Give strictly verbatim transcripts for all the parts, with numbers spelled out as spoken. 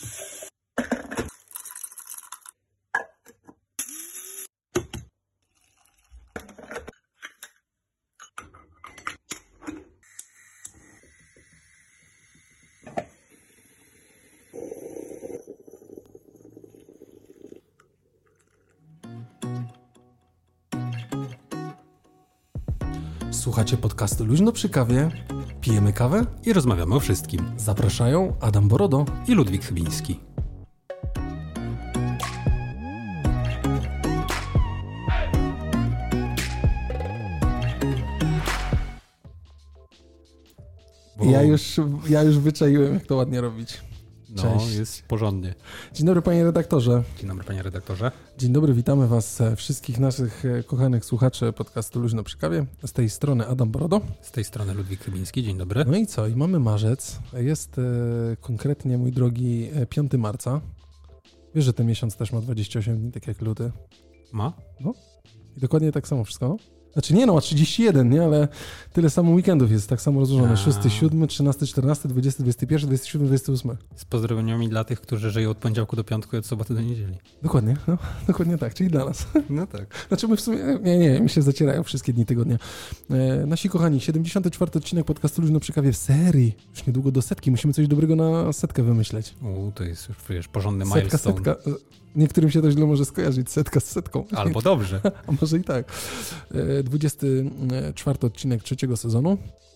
Słuchacie podcastu Luźno przy kawie, pijemy kawę i rozmawiamy o wszystkim. Zapraszają Adam Borodo i Ludwik Chybiński. Bo... Ja, już, ja już wyczaiłem, jak to ładnie robić. No, Cześć. Jest porządnie. Dzień dobry, panie redaktorze. Dzień dobry, panie redaktorze. Dzień dobry, witamy was wszystkich naszych kochanych słuchaczy podcastu Luźno przy kawie. Z tej strony Adam Borodo. Z tej strony Ludwik Chybiński. Dzień dobry. No i co? I mamy marzec. Jest e, konkretnie, mój drogi, piątego marca. Wiesz, że ten miesiąc też ma dwadzieścia osiem dni, tak jak luty. Ma? No. I dokładnie tak samo wszystko, no. Znaczy nie no, ma trzydzieści jeden, nie? Ale tyle samo weekendów jest tak samo rozłożone. szósty, siódmy, trzynasty, czternasty, dwudziesty, dwudziesty pierwszy, dwudziesty siódmy, dwudziesty ósmy. Z pozdrowieniami dla tych, którzy żyją od poniedziałku do piątku i od soboty do niedzieli. Dokładnie, no, dokładnie tak, czyli dla nas. No tak. Znaczy my w sumie, nie, nie, mi się zacierają wszystkie dni tygodnia. E, nasi kochani, siedemdziesiąty czwarty odcinek podcastu Luźno przy kawie w serii. Już niedługo do setki, musimy coś dobrego na setkę wymyśleć. U, to jest już, wiesz, porządny setka, milestone. Setka, Niektórym się to źle może skojarzyć, setka z setką. Albo dobrze. A może i tak. dwudziesty czwarty odcinek trzeciego sezonu.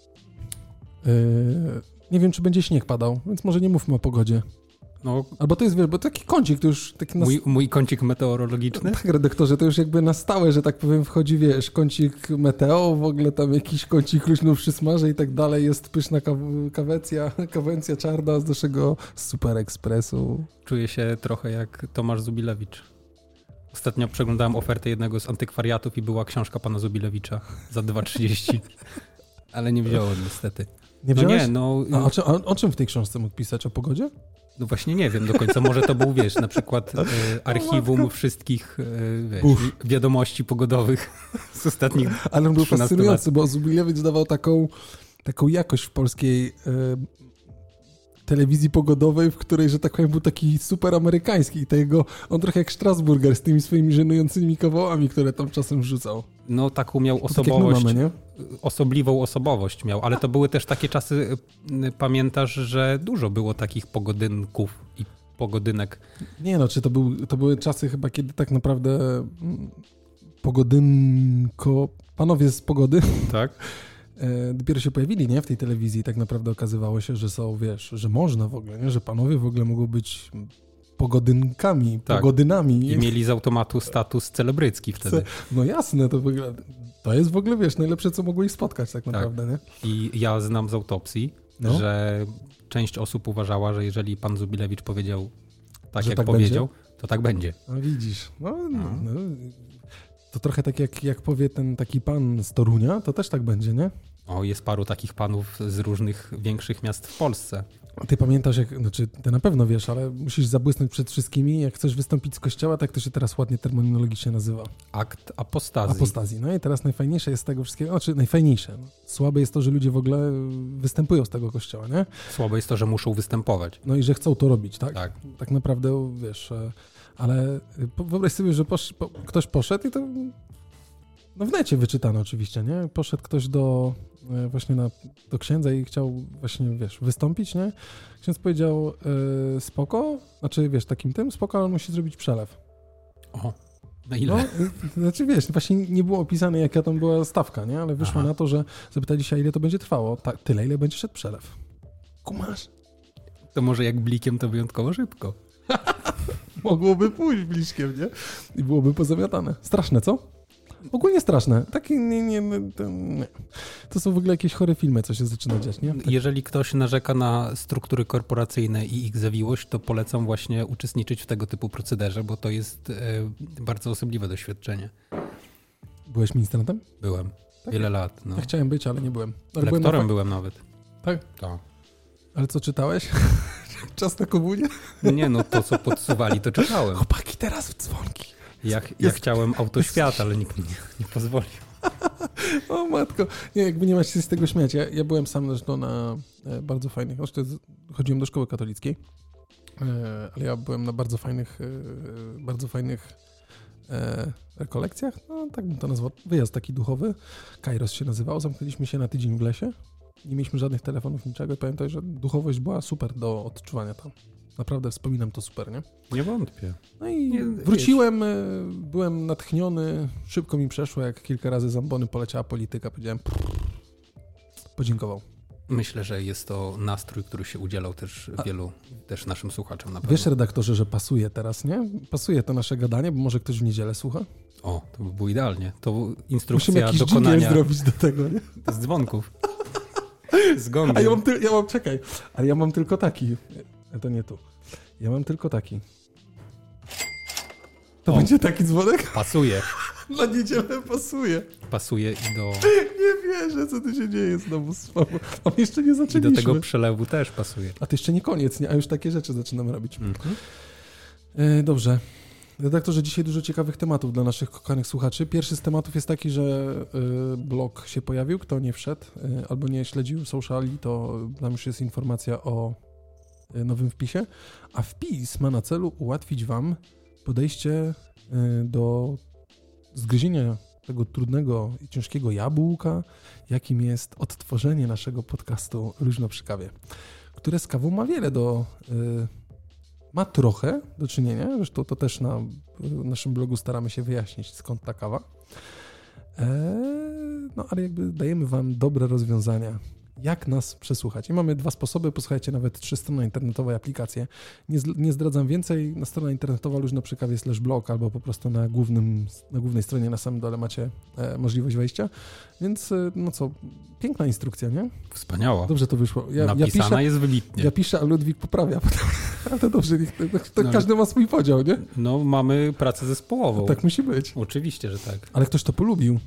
Nie wiem, czy będzie śnieg padał, więc może nie mówmy o pogodzie. No, albo to jest, wiesz, bo taki kącik to już... Taki mój, na... mój kącik meteorologiczny? Tak, redaktorze, to już jakby na stałe, że tak powiem, wchodzi, wiesz, kącik meteo, w ogóle tam jakiś kącik luźno przy smarze i tak dalej, jest pyszna kaw- kawencja, kawencja czarna z naszego Super Expressu. Czuję się trochę jak Tomasz Zubilewicz. Ostatnio przeglądałem ofertę jednego z antykwariatów i była książka pana Zubilewicza za dwa trzydzieści, ale nie wziąłem niestety. Nie wziąłeś? No nie, no... A o, czym, a o czym w tej książce mógł pisać? O pogodzie? No właśnie nie wiem do końca. Może to był, wiesz, na przykład e, archiwum wszystkich e, wiesz, wiadomości pogodowych z ostatnich Ale on był fascynujący, lat. bo Zubilewicz dawał taką, taką jakość w polskiej e, telewizji pogodowej, w której, że tak powiem, był taki super amerykański i tego, on trochę jak Strasburger z tymi swoimi żenującymi kawałami, które tam czasem wrzucał. No taką miał osobowość, tak mamy, osobliwą osobowość miał, ale to były też takie czasy, pamiętasz, że dużo było takich pogodynków i pogodynek. Nie no, czy to, był, to były czasy chyba, kiedy tak naprawdę pogodynko, panowie z pogody, tak? Dopiero się pojawili, nie? W tej telewizji tak naprawdę okazywało się, że są, wiesz, że można w ogóle, nie? Że panowie w ogóle mogą być pogodynkami, tak. pogodynami. I mieli z automatu status celebrycki wtedy. No jasne, to w ogóle, to jest w ogóle, wiesz, najlepsze, co mogło ich spotkać tak naprawdę, tak. Nie? I ja znam z autopsji, no. że część osób uważała, że jeżeli pan Zubilewicz powiedział tak, że jak tak powiedział, będzie? To tak będzie. A widzisz, no, no. no. To trochę tak jak, jak powie ten taki pan z Torunia, to też tak będzie, nie? O, jest paru takich panów z różnych większych miast w Polsce. A ty pamiętasz, jak, znaczy ty na pewno wiesz, ale musisz zabłysnąć przed wszystkimi, jak chcesz wystąpić z kościoła, tak to się teraz ładnie terminologicznie nazywa. Akt apostazji. Apostazji. No i teraz najfajniejsze jest z tego wszystkiego, znaczy najfajniejsze. No. Słabe jest to, że ludzie w ogóle występują z tego kościoła, nie? Słabe jest to, że muszą występować. No i że chcą to robić, tak? Tak. Tak naprawdę, wiesz... Ale wyobraź sobie, że posz, po, ktoś poszedł i to no w necie wyczytano oczywiście, nie? Poszedł ktoś do właśnie na, do księdza i chciał właśnie, wiesz, wystąpić, nie? Ksiądz powiedział yy, spoko, znaczy, wiesz, takim tym spoko, ale on musi zrobić przelew. O, na ile? No, znaczy, wiesz, właśnie nie było opisane, jaka tam była stawka, nie? Ale wyszło Aha. na to, że zapytali się, ile to będzie trwało. Ta, tyle, ile będzie szedł przelew. Kumasz? To może jak blikiem to wyjątkowo szybko. Mogłoby pójść bliżkiem, nie? I byłoby pozamiatane. Straszne, co? Ogólnie straszne. Takie nie, nie, to, nie. To są w ogóle jakieś chore filmy, co się zaczyna dziać, nie? Tak. Jeżeli ktoś narzeka na struktury korporacyjne i ich zawiłość, to polecam właśnie uczestniczyć w tego typu procederze, bo to jest e, bardzo osobliwe doświadczenie. Byłeś ministrantem? Byłem. Tak? Wiele lat. No. Ja chciałem być, ale nie byłem. Ale Lektorem byłem, na... byłem nawet. Tak? Tak. Ale co czytałeś? Czas na komunię? Nie, no to co podsuwali, to czytałem. Chłopaki, teraz w dzwonki. Ja, ja chciałem autoświat, ale nikt mi nie, nie pozwolił. O matko. Nie, jakby nie masz się z tego śmiać. Ja, ja byłem sam zresztą na e, bardzo fajnych, zresztą chodziłem do szkoły katolickiej. ale ja byłem na bardzo fajnych, bardzo fajnych rekolekcjach, no tak bym to nazwał, wyjazd taki duchowy, Kairos się nazywał, zamknęliśmy się na tydzień w lesie, nie mieliśmy żadnych telefonów, niczego i pamiętaj, że duchowość była super do odczuwania tam. Naprawdę wspominam to super, nie? Nie wątpię. No i nie, wróciłem, wiesz. byłem natchniony, szybko mi przeszło, jak kilka razy z ambony poleciała polityka, powiedziałem, podziękował. Myślę, że jest to nastrój, który się udzielał też A, wielu, też naszym słuchaczom na pewno. Wiesz, redaktorze, że pasuje teraz, nie? Pasuje to nasze gadanie, bo może ktoś w niedzielę słucha? O, to by było idealnie. To instrukcja Musimy jakiś dokonania... zrobić do tego, nie? Z dzwonków. Z gongiem. A ja mam, ty- ja mam, czekaj, ale ja mam tylko taki. To nie tu. Ja mam tylko taki. To o, będzie taki dzwonek? Pasuje. Na niedzielę pasuje. Pasuje i do... Nie wierzę, co tu się dzieje znowu z słabo. A my jeszcze nie zaczęliśmy. I do tego przelewu też pasuje. A to jeszcze nie koniec, nie? A już takie rzeczy zaczynamy robić. Mm-hmm. E, dobrze. Redaktorze, dzisiaj dużo ciekawych tematów dla naszych kochanych słuchaczy. Pierwszy z tematów jest taki, że y, blog się pojawił. Kto nie wszedł y, albo nie śledził sociali, to tam już jest informacja o y, nowym wpisie. A wpis ma na celu ułatwić wam podejście y, do zgryzienia tego trudnego i ciężkiego jabłka, jakim jest odtworzenie naszego podcastu Luźno przy kawie, które z kawą ma wiele do... Y, ma trochę do czynienia, zresztą to też na naszym blogu staramy się wyjaśnić, skąd ta kawa. Eee, no ale jakby dajemy wam dobre rozwiązania, jak nas przesłuchać. I mamy dwa sposoby, posłuchajcie nawet trzy strony internetowe i aplikacje. Nie, nie zdradzam więcej, na strona internetowa luźno przy kawie slash blog, albo po prostu na, głównym, na głównej stronie na samym dole macie e, możliwość wejścia. Więc no co, piękna instrukcja, nie? Wspaniała. Dobrze to wyszło. Ja, Napisana ja piszę, jest wybitnie. Ja piszę, a Ludwik poprawia. Ale dobrze, to, to no, każdy ma swój podział, nie? No mamy pracę zespołową. Tak musi być. Oczywiście, że tak. Ale ktoś to polubił.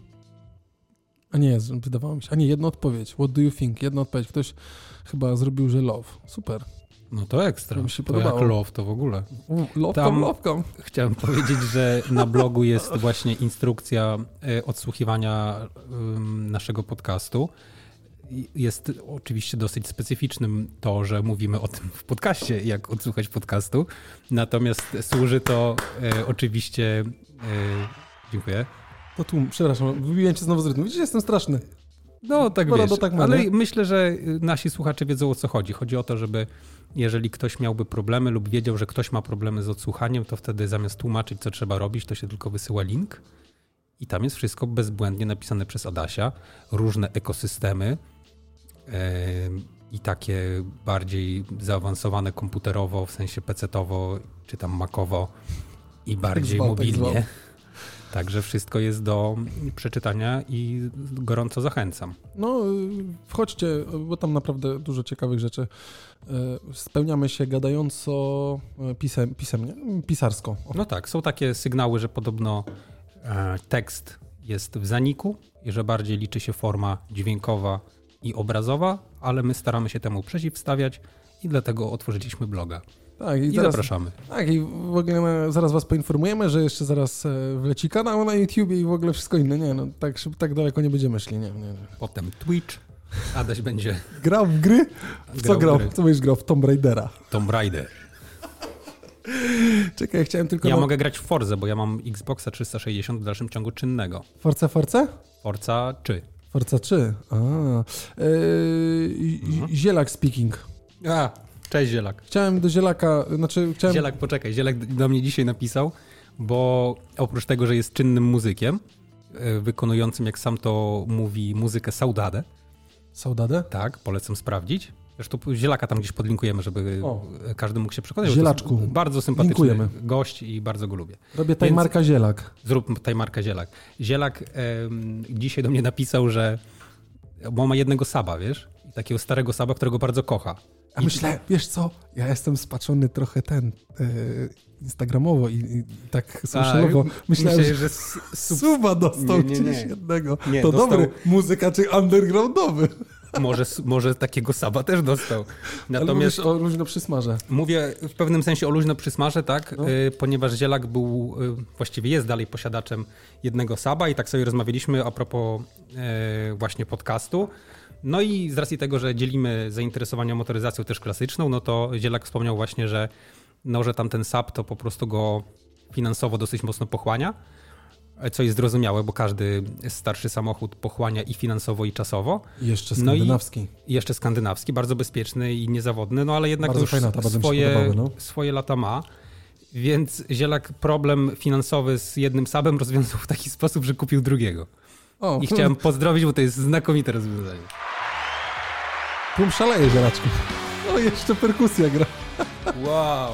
A nie, wydawało mi się. A nie, jedna odpowiedź. What do you think? Jedna odpowiedź. Ktoś chyba zrobił, że love. Super. No to ekstra. To mi się to podobało. Jak love to w ogóle. Love-com, love-com. Chciałem powiedzieć, że na blogu jest właśnie instrukcja odsłuchiwania naszego podcastu. Jest oczywiście dosyć specyficznym to, że mówimy o tym w podcaście, jak odsłuchać podcastu. Natomiast służy to e, oczywiście... E, dziękuję. To tu, przepraszam, wybiłem cię znowu z rytmu. Widzisz, jestem straszny. No tak wiesz, tak ma, ale nie? myślę, że nasi słuchacze wiedzą, o co chodzi. Chodzi o to, żeby jeżeli ktoś miałby problemy lub wiedział, że ktoś ma problemy z odsłuchaniem, to wtedy zamiast tłumaczyć, co trzeba robić, to się tylko wysyła link i tam jest wszystko bezbłędnie napisane przez Adasia. Różne ekosystemy yy, i takie bardziej zaawansowane komputerowo, w sensie pecetowo, czy tam macowo i bardziej zwał, mobilnie. Tak Także wszystko jest do przeczytania i gorąco zachęcam. No, wchodźcie, bo tam naprawdę dużo ciekawych rzeczy. Spełniamy się gadająco pisem, pisemnie, pisarsko. O. No tak, są takie sygnały, że podobno e, tekst jest w zaniku i że bardziej liczy się forma dźwiękowa i obrazowa, ale my staramy się temu przeciwstawiać i dlatego otworzyliśmy bloga. Tak, i, I zaraz, zapraszamy. Tak, i w ogóle zaraz was poinformujemy, że jeszcze zaraz wleci kanał na YouTubie i w ogóle wszystko inne. Nie, no tak, tak daleko nie będziemy szli. Nie, nie, nie. Potem Twitch. Adaś będzie... Grał w gry? W co grał? W co będziesz grał? W Tomb Raidera. Tomb Raider. Czekaj, chciałem tylko... Ja no... mogę grać w Forzę, bo ja mam Xboxa trzysta sześćdziesiąt w dalszym ciągu czynnego. Forza, Forza? Forza czy? Forza trzy. A. Yy, mhm. Zielak speaking. A, cześć Zielak. Chciałem do Zielaka, znaczy chciałem... Zielak, poczekaj, Zielak do mnie dzisiaj napisał, bo oprócz tego, że jest czynnym muzykiem, wykonującym, jak sam to mówi, muzykę Saudade. Saudade? Tak, polecam sprawdzić. Zresztą Zielaka tam gdzieś podlinkujemy, żeby o. każdy mógł się przekonać. Zielaczku. Bardzo sympatyczny Dziękujemy. gość i bardzo go lubię. Robię tajmarka Zielak. Zrób tajmarka Zielak. Zielak em, dzisiaj do mnie napisał, że bo ma jednego saba, wiesz? Takiego starego saba, którego bardzo kocha. A myślę, wiesz co, ja jestem spaczony trochę ten yy, instagramowo i, i tak socialowo. Myślałem, myślę, że sub... suba dostał nie, nie, nie. gdzieś jednego. Nie, to dostał... dobry, muzyka czy undergroundowy. Może, może takiego saba też dostał. Natomiast ale mówisz o luźno przysmarze. Mówię w pewnym sensie o luźno przysmarze, tak, no. y, ponieważ Zielak był, y, właściwie jest dalej posiadaczem jednego saba i tak sobie rozmawialiśmy a propos y, właśnie podcastu. No i z racji tego, że dzielimy zainteresowania motoryzacją też klasyczną, no to Zielak wspomniał właśnie, że, no, że tamten S A P to po prostu go finansowo dosyć mocno pochłania, co jest zrozumiałe, bo każdy starszy samochód pochłania i finansowo, i czasowo. I jeszcze skandynawski. No i jeszcze skandynawski, bardzo bezpieczny i niezawodny, no ale jednak bardzo już fajna, to swoje, podobały, no. swoje lata ma. Więc Zielak problem finansowy z jednym sabem rozwiązał w taki sposób, że kupił drugiego. O, I chciałem pozdrowić, bo to jest znakomite rozwiązanie. Tłum szaleje, Zielaczku. O, jeszcze perkusja gra. Wow.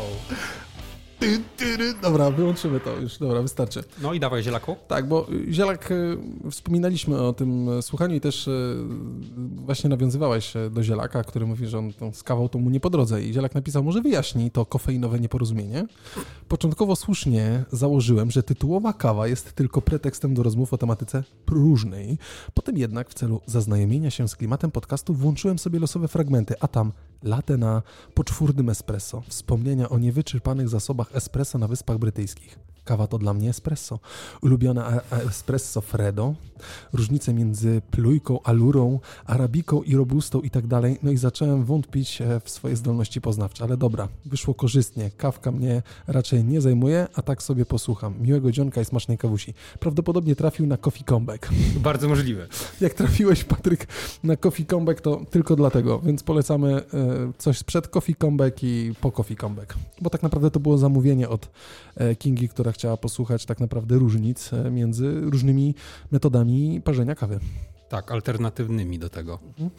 Ty, ty, ty. Dobra, wyłączymy to już. Dobra, wystarczy. No i dawaj, Zielaku. Tak, bo Zielak, wspominaliśmy o tym słuchaniu i też właśnie nawiązywałeś do Zielaka, który mówi, że on z kawą to mu nie po drodze. I Zielak napisał, może wyjaśnij to kofeinowe nieporozumienie. Początkowo słusznie założyłem, że tytułowa kawa jest tylko pretekstem do rozmów o tematyce próżnej. Potem jednak w celu zaznajomienia się z klimatem podcastu włączyłem sobie losowe fragmenty, a tam latte na poczwórnym espresso, wspomnienia o niewyczerpanych zasobach espresso na Wyspach Brytyjskich. Kawa to dla mnie espresso. Ulubione espresso Freddo, różnice między plujką, alurą, arabiką i robustą i tak dalej. No i zacząłem wątpić w swoje zdolności poznawcze, ale dobra, wyszło korzystnie. Kawka mnie raczej nie zajmuje, a tak sobie posłucham. Miłego dzionka i smacznej kawusi. Prawdopodobnie trafił na Coffee Comeback. Bardzo możliwe. Jak trafiłeś, Patryk, na Coffee Comeback, to tylko dlatego, więc polecamy coś przed Coffee Comeback i po Coffee Comeback. Bo tak naprawdę to było zamówienie od Kingi, która chciała posłuchać tak naprawdę różnic między różnymi metodami parzenia kawy. Tak, alternatywnymi do tego.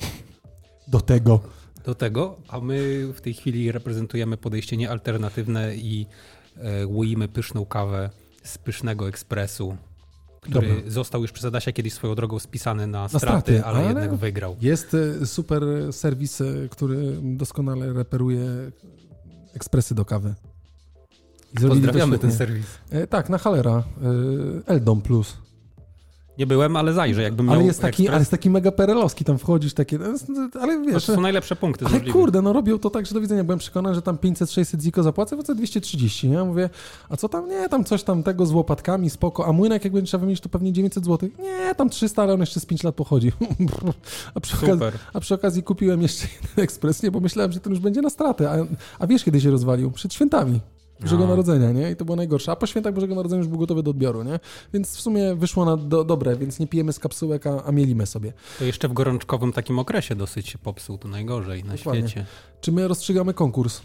Do tego. Do tego, a my w tej chwili reprezentujemy podejście niealternatywne i e, łoimy pyszną kawę z pysznego ekspresu, który Dobra. został już przez Adasia kiedyś swoją drogą spisany na straty, na straty ale, ale jednak wygrał. Jest super serwis, który doskonale reperuje ekspresy do kawy. Pozdrawiamy ten serwis. E, tak, na Halera. E, Eldom Plus. Nie byłem, ale zajrzę, jakbym miał ale jest taki, ale jest taki mega perelowski, tam wchodzisz takie, ale wiesz... To są najlepsze punkty. Ale kurde, no robią to tak, że do widzenia. Byłem przekonany, że tam pięćset sześćset ziko zapłacę, to dwieście trzydzieści, nie? Mówię, a co tam? Nie, tam coś tam tego z łopatkami, spoko, a młynek jak będzie trzeba wymienić, to pewnie dziewięćset złotych. Nie, tam trzysta, ale on jeszcze z pięć lat pochodzi. a, przy okazji, a przy okazji kupiłem jeszcze jeden ekspres, nie? Bo myślałem, że ten już będzie na stratę. A, a wiesz, kiedy się rozwalił? Przed świętami. Bożego no. Narodzenia, nie? I to było najgorsze. A po świętach Bożego Narodzenia już był gotowy do odbioru, nie? Więc w sumie wyszło na do, dobre, więc nie pijemy z kapsułek, a, a mielimy sobie. To jeszcze w gorączkowym takim okresie dosyć się popsuł, to najgorzej na Dokładnie. świecie. Czy my rozstrzygamy konkurs?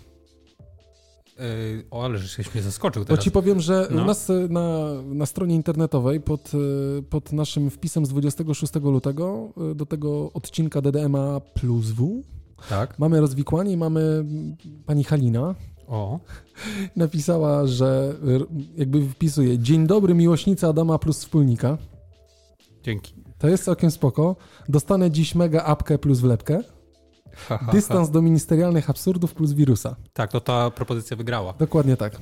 Yy, o, ale żeś mnie zaskoczył teraz. Bo ci powiem, że no. u nas na, na stronie internetowej pod, pod naszym wpisem z dwudziestego szóstego lutego do tego odcinka D D M A plus W tak. mamy rozwikłanie i mamy pani Halina. O. Napisała, że jakby wpisuje: dzień dobry, miłośnicy Adama plus wspólnika. Dzięki. To jest całkiem spoko. Dostanę dziś mega apkę plus wlepkę. Ha, ha, Dystans ha. do ministerialnych absurdów plus wirusa. Tak, to ta propozycja wygrała. Dokładnie tak.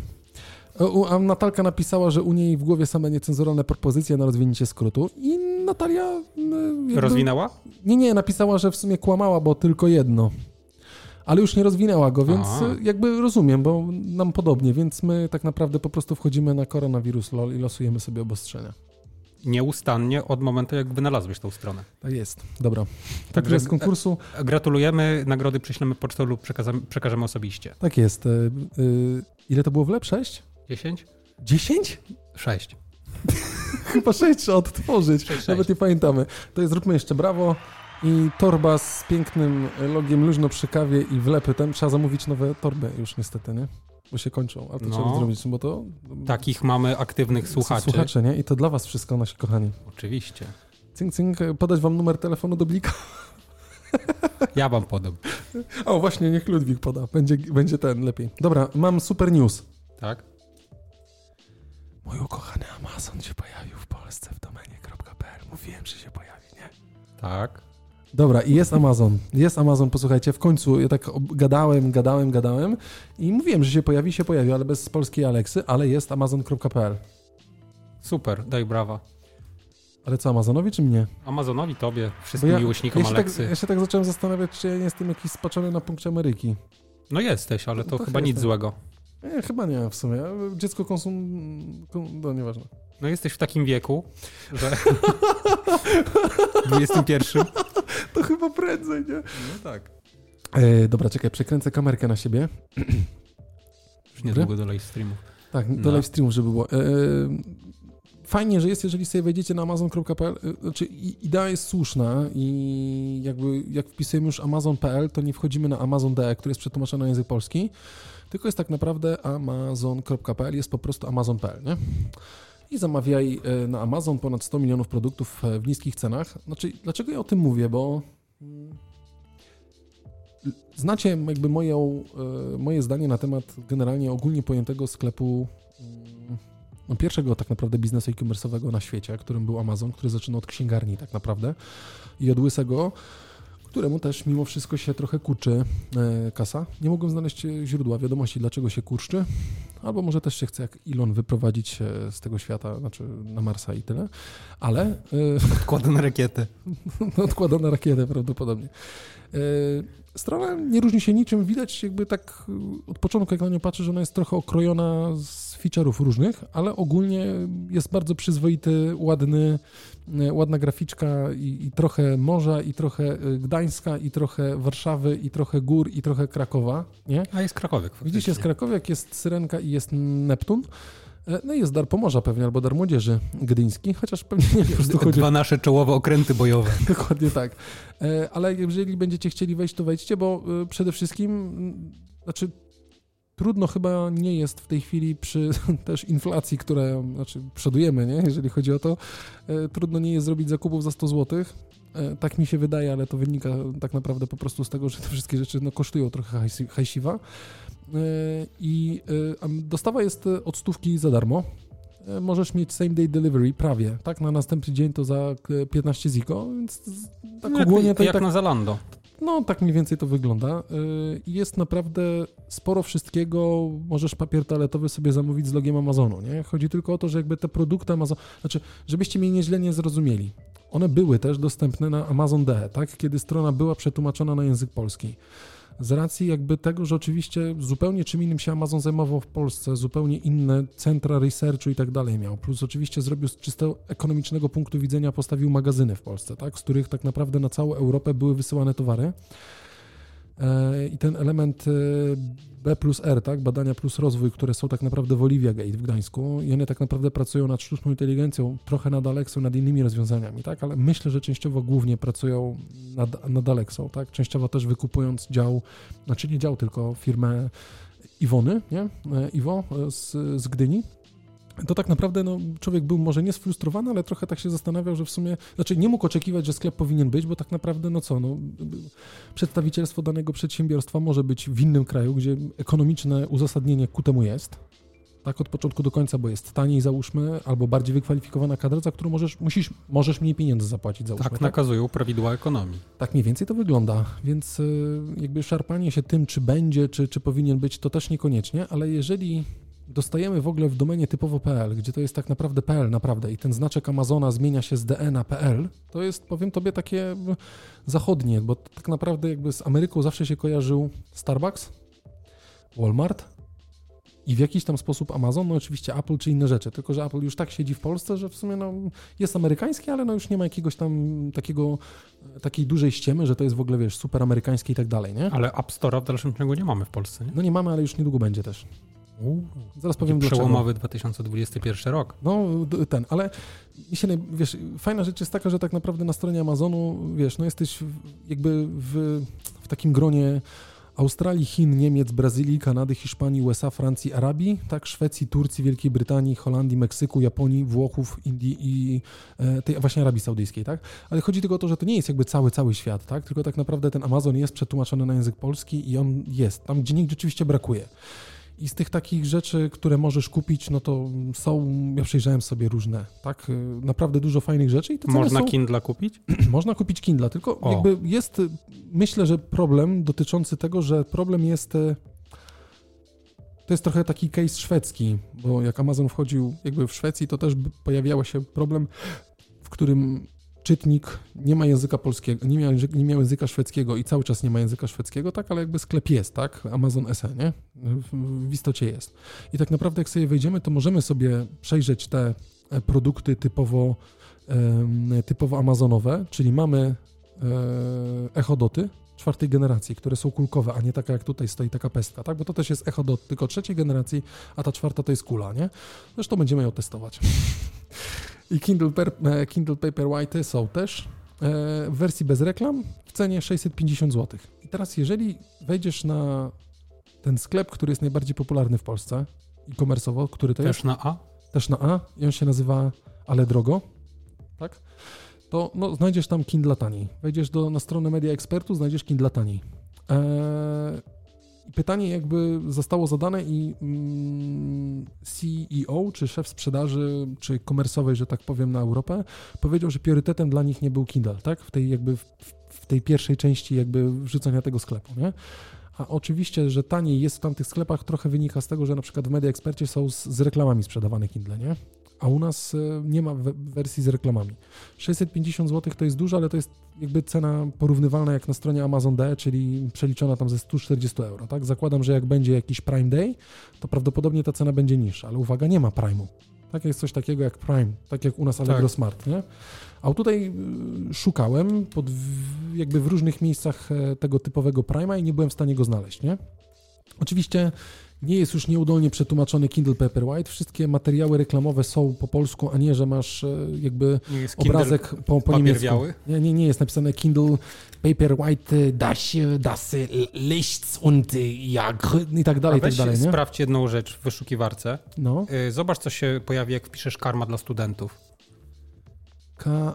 A Natalka napisała, że u niej w głowie same niecenzuralne propozycje na rozwinięcie skrótu i Natalia... Jakby... Rozwinęła? Nie, nie, napisała, że w sumie kłamała, bo tylko jedno. Ale już nie rozwinęła go, więc A. jakby rozumiem, bo nam podobnie, więc my tak naprawdę po prostu wchodzimy na koronawirus lol i losujemy sobie obostrzenia. Nieustannie od momentu, jak wynalazłeś tą stronę. Tak jest, dobra. Także z konkursu... Gratulujemy, nagrody prześlemy pocztą lub przekazamy, przekażemy osobiście. Tak jest. Yy, ile to było wlep? sześć? dziesięć? dziesięć? sześć. Chyba sześć trzeba odtworzyć, sześć, sześć. Nawet nie pamiętamy. To jest, zróbmy jeszcze brawo. I torba z pięknym logiem luźno przy kawie i wlepy. Tam trzeba zamówić nowe torby już niestety, nie? Bo się kończą, ale to no, trzeba zrobić, bo to... Takich mamy aktywnych słuchaczy. Słuchacze, nie? I to dla was wszystko, nasi kochani. Oczywiście. Cynk, cynk, podać wam numer telefonu do Blika? Ja wam podam. O, właśnie, niech Ludwik poda. Będzie, będzie ten lepiej. Dobra, mam super news. Tak? Mój ukochany Amazon się pojawił w Polsce w domenie kropka p l. Mówiłem, że się pojawi, nie? Tak. Dobra, i jest Amazon. Jest Amazon, posłuchajcie, w końcu ja tak gadałem, gadałem, gadałem i mówiłem, że się pojawi, się pojawi, ale bez polskiej Aleksy, ale jest amazon kropka p l. Super, daj brawa. Ale co, Amazonowi czy mnie? Amazonowi, tobie, wszystkim ja, miłośnikom ja Aleksy. Tak, ja się tak zacząłem zastanawiać, czy ja nie jestem jakiś spaczony na punkcie Ameryki. No jesteś, ale to, to chyba nic jestem. złego. Nie, chyba nie w sumie. Dziecko konsum... No nieważne. No jesteś w takim wieku, że... dwudziestym pierwszym. To chyba prędzej, nie? No tak. E, dobra, czekaj, przekręcę kamerkę na siebie. Już niedługo do live streamów. Tak, do no. live streamów, żeby było. E, fajnie, że jest, jeżeli sobie wejdziecie na amazon kropka p l, znaczy idea jest słuszna i jakby jak wpisujemy już amazon kropka p l, to nie wchodzimy na amazon kropka d e, który jest przetłumaczony na język polski, tylko jest tak naprawdę amazon kropka p l, jest po prostu amazon kropka p l, nie? I zamawiaj na Amazon ponad sto milionów produktów w niskich cenach. Znaczy, dlaczego ja o tym mówię? Bo znacie jakby moją, moje zdanie na temat generalnie ogólnie pojętego sklepu, no pierwszego tak naprawdę biznesu e-commerce'owego na świecie, którym był Amazon, który zaczyna od księgarni tak naprawdę i od łysego, któremu też mimo wszystko się trochę kurczy e, kasa. Nie mogłem znaleźć źródła wiadomości, dlaczego się kurczy, albo może też się chce jak Elon wyprowadzić się z tego świata, znaczy na Marsa i tyle, ale... E, odkłada na rakietę. no, odkłada na rakietę prawdopodobnie. E, strona nie różni się niczym, widać jakby tak od początku jak na nią patrzę, że ona jest trochę okrojona z feature'ów różnych, ale ogólnie jest bardzo przyzwoity, ładny, ładna graficzka i, i trochę morza, i trochę Gdańska, i trochę Warszawy, i trochę gór, i trochę Krakowa, nie? A jest Krakowiak faktycznie. Widzisz, jest Krakowiak, jest Syrenka i jest Neptun. No i jest Dar Pomorza pewnie, albo Dar Młodzieży Gdyński, chociaż pewnie nie po prostu chodzi... Dwa nasze czołowe okręty bojowe. Dokładnie tak. Ale jeżeli będziecie chcieli wejść, to wejdźcie, bo przede wszystkim, znaczy trudno chyba nie jest w tej chwili przy też inflacji, która, znaczy przodujemy, nie? Jeżeli chodzi o to, trudno nie jest zrobić zakupów za sto złotych. Tak mi się wydaje, ale to wynika tak naprawdę po prostu z tego, że te wszystkie rzeczy no, kosztują trochę hajsiwa. I dostawa jest od stówki za darmo. Możesz mieć same day delivery prawie, tak? Na następny dzień to za piętnaście ziko, więc tak no ogólnie jak, to jak tak, na Zalando. No tak mniej więcej to wygląda. Jest naprawdę sporo wszystkiego, możesz papier toaletowy sobie zamówić z logiem Amazonu, nie? Chodzi tylko o to, że jakby te produkty Amazon, znaczy, żebyście mnie nieźle nie zrozumieli. One były też dostępne na amazon kropka d e, tak? Kiedy strona była przetłumaczona na język polski. Z racji jakby tego, że oczywiście zupełnie czym innym się Amazon zajmował w Polsce, zupełnie inne centra researchu i tak dalej miał. Plus oczywiście zrobił z czysto ekonomicznego punktu widzenia, postawił magazyny w Polsce, tak? Z których tak naprawdę na całą Europę były wysyłane towary. I ten element B plus R, tak, badania plus rozwój, które są tak naprawdę w Olivia Gate w Gdańsku i one tak naprawdę pracują nad sztuczną inteligencją, trochę nad Alexą, nad innymi rozwiązaniami, tak, ale myślę, że częściowo głównie pracują nad, nad Alexą, tak, częściowo też wykupując dział, znaczy nie dział, tylko firmę Iwony, nie, Iwo z, z Gdyni. To tak naprawdę no, człowiek był może nie sfrustrowany, ale trochę tak się zastanawiał, że w sumie, znaczy nie mógł oczekiwać, że sklep powinien być, bo tak naprawdę no co, no, przedstawicielstwo danego przedsiębiorstwa może być w innym kraju, gdzie ekonomiczne uzasadnienie ku temu jest, tak od początku do końca, bo jest taniej załóżmy, albo bardziej wykwalifikowana kadra, za którą możesz, musisz, możesz mniej pieniędzy zapłacić załóżmy. Tak, tak nakazują prawidła ekonomii. Tak mniej więcej to wygląda, więc jakby szarpanie się tym, czy będzie, czy, czy powinien być, to też niekoniecznie, ale jeżeli dostajemy w ogóle w domenie typowo P L, gdzie to jest tak naprawdę P L naprawdę i ten znaczek Amazona zmienia się z D E na P L, to jest, powiem tobie, takie zachodnie, bo tak naprawdę jakby z Ameryką zawsze się kojarzył Starbucks, Walmart i w jakiś tam sposób Amazon, no oczywiście Apple czy inne rzeczy, tylko że Apple już tak siedzi w Polsce, że w sumie no, jest amerykański, ale no już nie ma jakiegoś tam takiego, takiej dużej ściemy, że to jest w ogóle, wiesz, super amerykańskie i tak dalej, nie? Ale App Store'a w dalszym ciągu nie mamy w Polsce, nie? No nie mamy, ale już niedługo będzie też. Zaraz powiem dlaczego. Przełomowy dwa tysiące dwudziesty pierwszy rok. No ten, ale mi się, wiesz, fajna rzecz jest taka, że tak naprawdę na stronie Amazonu, wiesz, no jesteś jakby w, w takim gronie Australii, Chin, Niemiec, Brazylii, Kanady, Hiszpanii, U S A, Francji, Arabii, tak, Szwecji, Turcji, Wielkiej Brytanii, Holandii, Meksyku, Japonii, Włochów, Indii i e, tej właśnie Arabii Saudyjskiej, tak? Ale chodzi tylko o to, że to nie jest jakby cały, cały świat, tak? Tylko tak naprawdę ten Amazon jest przetłumaczony na język polski i on jest tam, gdzie nigdzie oczywiście brakuje. I z tych takich rzeczy, które możesz kupić, no to są, ja przejrzałem sobie różne, tak, naprawdę dużo fajnych rzeczy. I te Można są, Kindla kupić? Można kupić Kindla, tylko o. jakby jest, myślę, że problem dotyczący tego, że problem jest, to jest trochę taki case szwedzki, bo jak Amazon wchodził jakby w Szwecji, to też pojawiał się problem, w którym czytnik nie ma języka polskiego, nie miał, nie miał języka szwedzkiego i cały czas nie ma języka szwedzkiego, tak, ale jakby sklep jest, tak, Amazon S E, nie, w, w istocie jest. I tak naprawdę jak sobie wejdziemy, to możemy sobie przejrzeć te produkty typowo, typowo amazonowe, czyli mamy Echodoty czwartej generacji, które są kulkowe, a nie taka jak tutaj stoi taka pestka, tak? Bo to też jest Echodot tylko trzeciej generacji, a ta czwarta to jest kula, nie? Zresztą będziemy ją testować. I Kindle, per, Kindle Paperwhite są też w wersji bez reklam w cenie sześćset pięćdziesiąt złotych. I teraz jeżeli wejdziesz na ten sklep, który jest najbardziej popularny w Polsce, e-commerce'owo, który to też jest? Też na A? Też na A i on się nazywa Ale Drogo, tak? To no, znajdziesz tam Kindle taniej. Wejdziesz do, na stronę Media Expertu, znajdziesz Kindle taniej. Eee, pytanie jakby zostało zadane i mm, C E O, czy szef sprzedaży, czy komersowej, że tak powiem, na Europę, powiedział, że priorytetem dla nich nie był Kindle, tak? W tej jakby w, w tej pierwszej części jakby wrzucenia tego sklepu, nie? A oczywiście, że taniej jest w tamtych sklepach, trochę wynika z tego, że na przykład w Media Expercie są z, z reklamami sprzedawane Kindle, nie? A u nas nie ma wersji z reklamami. sześćset pięćdziesiąt złotych to jest dużo, ale to jest jakby cena porównywalna jak na stronie Amazon D, czyli przeliczona tam ze sto czterdzieści euro, tak? Zakładam, że jak będzie jakiś Prime Day, to prawdopodobnie ta cena będzie niższa, ale uwaga, nie ma Prime'u. Tak, jest coś takiego jak Prime, tak jak u nas Allegro tak. Smart, nie? A tutaj szukałem pod, jakby w różnych miejscach tego typowego Prime'a i nie byłem w stanie go znaleźć, nie? Oczywiście nie jest już nieudolnie przetłumaczony Kindle Paperwhite. Wszystkie materiały reklamowe są po polsku, a nie, że masz jakby obrazek po, po niemiecku. Nie, nie, nie jest napisane Kindle Paperwhite, das, das Lichts und ja, i tak dalej, i tak dalej. Nie? Sprawdź jedną rzecz w wyszukiwarce. No. Zobacz, co się pojawi, jak wpiszesz karma dla studentów. Ka...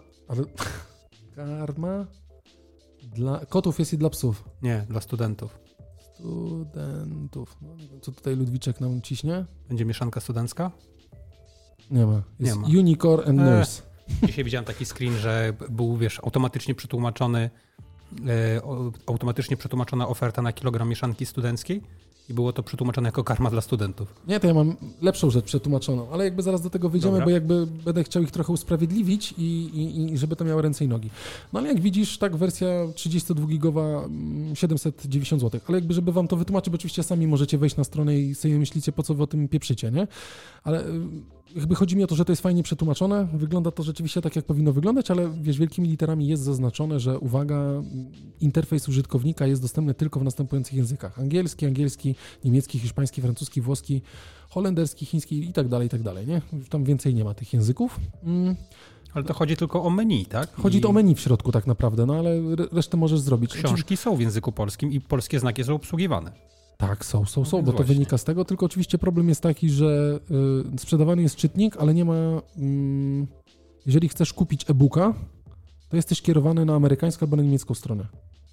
Karma? Dla kotów jest i dla psów. Nie, dla studentów. Studentów. No, nie wiem, co tutaj Ludwiczek nam ciśnie? Będzie mieszanka studencka? Nie ma. Jest nie ma. Unicorn and Nurse. E, dzisiaj widziałem taki screen, że był, wiesz, automatycznie przetłumaczony, e, automatycznie przetłumaczona oferta na kilogram mieszanki studenckiej i było to przetłumaczone jako karma dla studentów. Nie, to ja mam lepszą rzecz przetłumaczoną, ale jakby zaraz do tego wyjdziemy, Dobra. bo jakby będę chciał ich trochę usprawiedliwić i, i, i żeby to miało ręce i nogi. No ale jak widzisz, tak wersja trzydziestodwugigowa siedemset dziewięćdziesiąt złotych, ale jakby żeby wam to wytłumaczyć, bo oczywiście sami możecie wejść na stronę i sobie myślicie, po co wy o tym pieprzycie, nie? Ale jakby chodzi mi o to, że to jest fajnie przetłumaczone, wygląda to rzeczywiście tak, jak powinno wyglądać, ale wiesz, wielkimi literami jest zaznaczone, że uwaga, interfejs użytkownika jest dostępny tylko w następujących językach. Angielski, angielski, niemiecki, hiszpański, francuski, włoski, holenderski, chiński i tak dalej, i tak dalej, nie? Tam więcej nie ma tych języków. Mm. Ale to chodzi tylko o menu, tak? Chodzi I... to o menu w środku tak naprawdę, no ale resztę możesz zrobić. Książki są w języku polskim i polskie znaki są obsługiwane. Tak, są, są, są, no bo to właśnie. wynika z tego, tylko oczywiście problem jest taki, że y, sprzedawany jest czytnik, ale nie ma, y, jeżeli chcesz kupić e-booka, to jesteś kierowany na amerykańską albo na niemiecką stronę.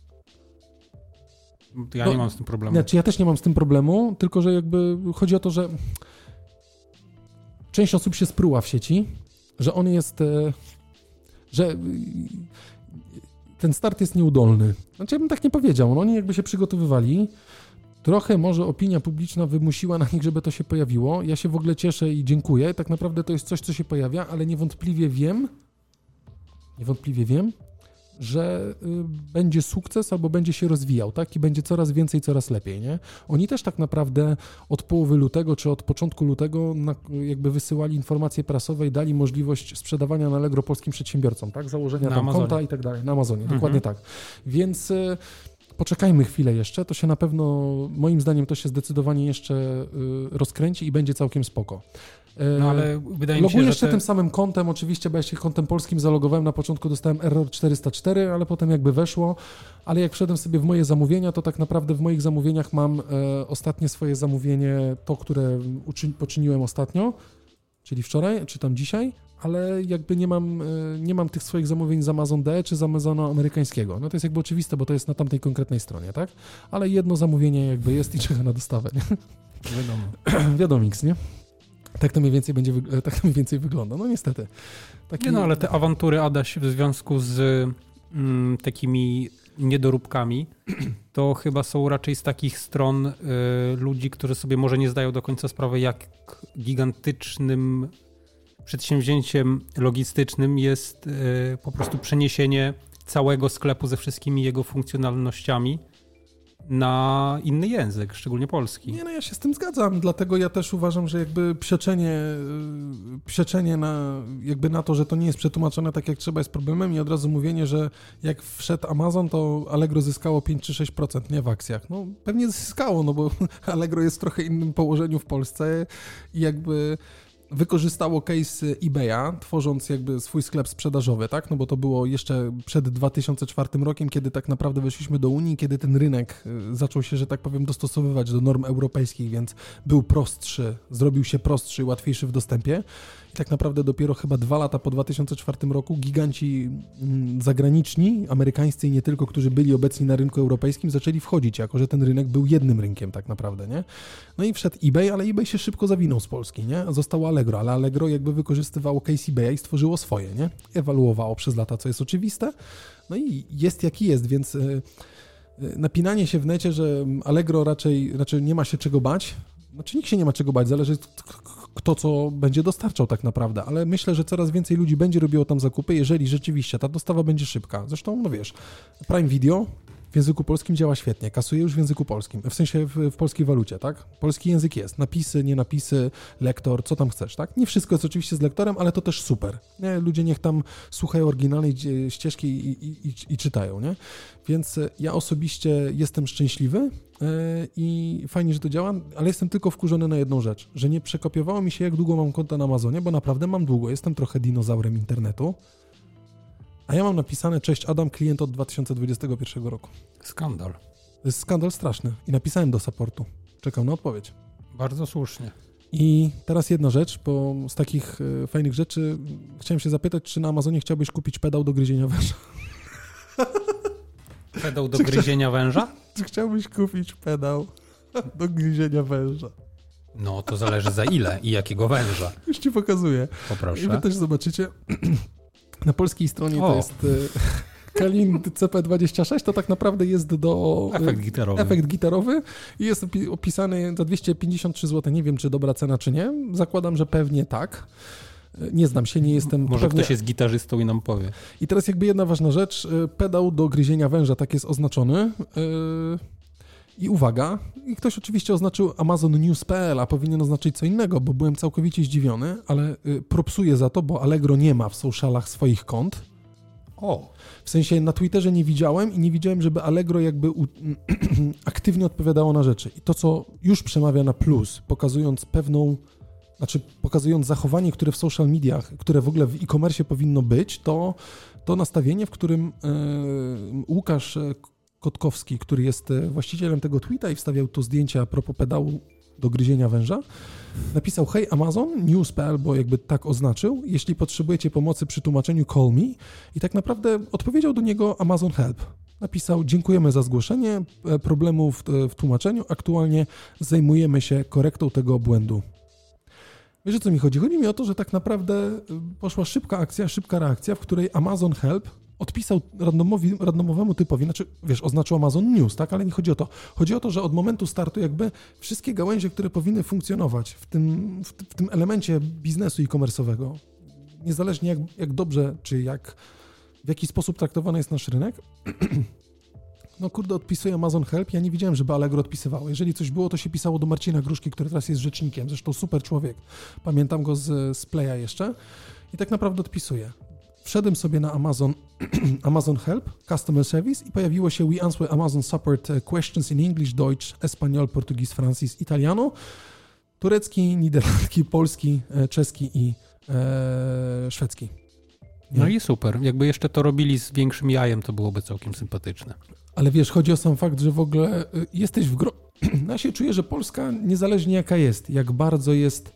Ja no, nie mam z tym problemu. Znaczy ja też nie mam z tym problemu, tylko że jakby chodzi o to, że część osób się spruła w sieci, że on jest, y, że y, ten start jest nieudolny. Znaczy ja bym tak nie powiedział, no, oni jakby się przygotowywali. Trochę może opinia publiczna wymusiła na nich, żeby to się pojawiło. Ja się w ogóle cieszę i dziękuję. Tak naprawdę to jest coś, co się pojawia, ale niewątpliwie wiem, niewątpliwie wiem, że y, będzie sukces albo będzie się rozwijał, tak? I będzie coraz więcej, coraz lepiej, nie? Oni też tak naprawdę od połowy lutego, czy od początku lutego na, jakby wysyłali informacje prasowe i dali możliwość sprzedawania na Allegro polskim przedsiębiorcom, tak? Założenia na tam Amazonie. Konta i tak dalej. Na Amazonie, mhm. Dokładnie tak. Więc... Y, Poczekajmy chwilę jeszcze, to się na pewno, moim zdaniem to się zdecydowanie jeszcze y, rozkręci i będzie całkiem spoko. Y, no ale wydaje mi się, Logujesz że się te... tym samym kontem, oczywiście, bo ja się kontem polskim zalogowałem, na początku dostałem error czterysta cztery, ale potem jakby weszło, ale jak wszedłem sobie w moje zamówienia, to tak naprawdę w moich zamówieniach mam y, ostatnie swoje zamówienie, to, które uczy, poczyniłem ostatnio, czyli wczoraj, czy tam dzisiaj, ale jakby nie mam, nie mam tych swoich zamówień z Amazon D czy z Amazonu amerykańskiego. No to jest jakby oczywiste, bo to jest na tamtej konkretnej stronie, tak? Ale jedno zamówienie jakby jest i czeka na dostawę, nie? Wiadomo. Wiadomix, nie? Tak to mniej więcej będzie, tak to mniej więcej wygląda. No niestety. Taki... Nie no, ale te awantury, Adaś, w związku z mm, takimi niedoróbkami, to chyba są raczej z takich stron y, ludzi, którzy sobie może nie zdają do końca sprawy, jak gigantycznym przedsięwzięciem logistycznym jest y, po prostu przeniesienie całego sklepu ze wszystkimi jego funkcjonalnościami na inny język, szczególnie polski. Nie, no ja się z tym zgadzam, dlatego ja też uważam, że jakby psieczenie, psieczenie na, jakby na to, że to nie jest przetłumaczone tak jak trzeba jest problemem i od razu mówienie, że jak wszedł Amazon, to Allegro zyskało pięć czy sześć procent, nie w akcjach. No pewnie zyskało, no bo Allegro jest w trochę innym położeniu w Polsce i jakby wykorzystało case eBaya, tworząc jakby swój sklep sprzedażowy, tak? No bo to było jeszcze przed dwa tysiące czwartym rokiem, kiedy tak naprawdę weszliśmy do Unii, kiedy ten rynek zaczął się, że tak powiem, dostosowywać do norm europejskich, więc był prostszy, zrobił się prostszy, łatwiejszy w dostępie. I tak naprawdę dopiero chyba dwa lata po dwa tysiące czwartym roku giganci zagraniczni, amerykańscy i nie tylko, którzy byli obecni na rynku europejskim, zaczęli wchodzić, jako że ten rynek był jednym rynkiem tak naprawdę, nie? No i wszedł eBay, ale eBay się szybko zawinął z Polski, nie? Zostało Allegro, ale Allegro jakby wykorzystywało case eBaya i stworzyło swoje, nie? Ewaluowało przez lata, co jest oczywiste. No i jest jaki jest, więc napinanie się w necie, że Allegro raczej, raczej nie ma się czego bać, znaczy nikt się nie ma czego bać, zależy kto co będzie dostarczał tak naprawdę, ale myślę, że coraz więcej ludzi będzie robiło tam zakupy, jeżeli rzeczywiście ta dostawa będzie szybka. Zresztą, no wiesz, Prime Video w języku polskim działa świetnie, kasuje już w języku polskim, w sensie w, w polskiej walucie, tak? Polski język jest, napisy, nie napisy, lektor, co tam chcesz, tak? Nie wszystko jest oczywiście z lektorem, ale to też super, nie? Ludzie niech tam słuchają oryginalnej ścieżki i, i, i, i czytają, nie? Więc ja osobiście jestem szczęśliwy yy, i fajnie, że to działa, ale jestem tylko wkurzony na jedną rzecz, że nie przekopiowało mi się, jak długo mam konta na Amazonie, bo naprawdę mam długo, jestem trochę dinozaurem internetu. A ja mam napisane, cześć Adam, klient od dwa tysiące dwudziestego pierwszego roku. Skandal. To jest skandal straszny. I napisałem do supportu. Czekam na odpowiedź. Bardzo słusznie. I teraz jedna rzecz, bo z takich y, fajnych rzeczy chciałem się zapytać, czy na Amazonie chciałbyś kupić pedał do gryzienia węża? Pedał do gryzienia węża? Czy chciałbyś kupić pedał do gryzienia węża? No, to zależy za ile i jakiego węża. Już ci pokazuję. Poproszę. I wy też zobaczycie. Na polskiej stronie o. to jest y, Kalin C P dwadzieścia sześć, to tak naprawdę jest do... Efekt gitarowy. Efekt gitarowy i jest opisany za dwieście pięćdziesiąt trzy złote. Nie wiem, czy dobra cena, czy nie. Zakładam, że pewnie tak. Nie znam się, nie jestem... Może pewnie... ktoś jest gitarzystą i nam powie. I teraz jakby jedna ważna rzecz. Pedał do gryzienia węża, tak jest oznaczony. I uwaga, i ktoś oczywiście oznaczył Amazon News kropka p l, a powinien oznaczyć co innego, bo byłem całkowicie zdziwiony, ale propsuję za to, bo Allegro nie ma w socialach swoich kont. O. W sensie na Twitterze nie widziałem i nie widziałem, żeby Allegro jakby u, aktywnie odpowiadało na rzeczy. I to, co już przemawia na plus, pokazując pewną, znaczy pokazując zachowanie, które w social mediach, które w ogóle w e-commerce powinno być, to, to nastawienie, w którym yy, Łukasz Kotkowski, który jest właścicielem tego tweeta i wstawiał tu zdjęcia a propos pedału do gryzienia węża, napisał: hej Amazon, News kropka p l, bo jakby tak oznaczył, jeśli potrzebujecie pomocy przy tłumaczeniu, call me. I tak naprawdę odpowiedział do niego Amazon Help. Napisał: dziękujemy za zgłoszenie problemu w, w tłumaczeniu, aktualnie zajmujemy się korektą tego błędu. Wiesz, o co mi chodzi? Chodzi mi o to, że tak naprawdę poszła szybka akcja, szybka reakcja, w której Amazon Help odpisał randomowi, randomowemu typowi, znaczy, wiesz, oznaczył Amazon News, tak, ale nie chodzi o to. Chodzi o to, że od momentu startu jakby wszystkie gałęzie, które powinny funkcjonować w tym, w, w tym elemencie biznesu e-commerce'owego, niezależnie jak, jak dobrze, czy jak, w jaki sposób traktowany jest nasz rynek, no kurde, odpisuje Amazon Help. Ja nie widziałem, żeby Allegro odpisywało. Jeżeli coś było, to się pisało do Marcina Gruszki, który teraz jest rzecznikiem, zresztą super człowiek. Pamiętam go z, z Playa jeszcze i tak naprawdę odpisuje. Wszedłem sobie na Amazon, Amazon Help, Customer Service i pojawiło się We answer Amazon Support questions in English, Deutsch, Espanol, Portuguese, Francis, Italiano, turecki, niderlandzki, polski, czeski i e, szwedzki. Nie? No i super. Jakby jeszcze to robili z większym jajem, to byłoby całkiem sympatyczne. Ale wiesz, chodzi o sam fakt, że w ogóle jesteś w gro... Ja się czuję, że Polska, niezależnie jaka jest, jak bardzo jest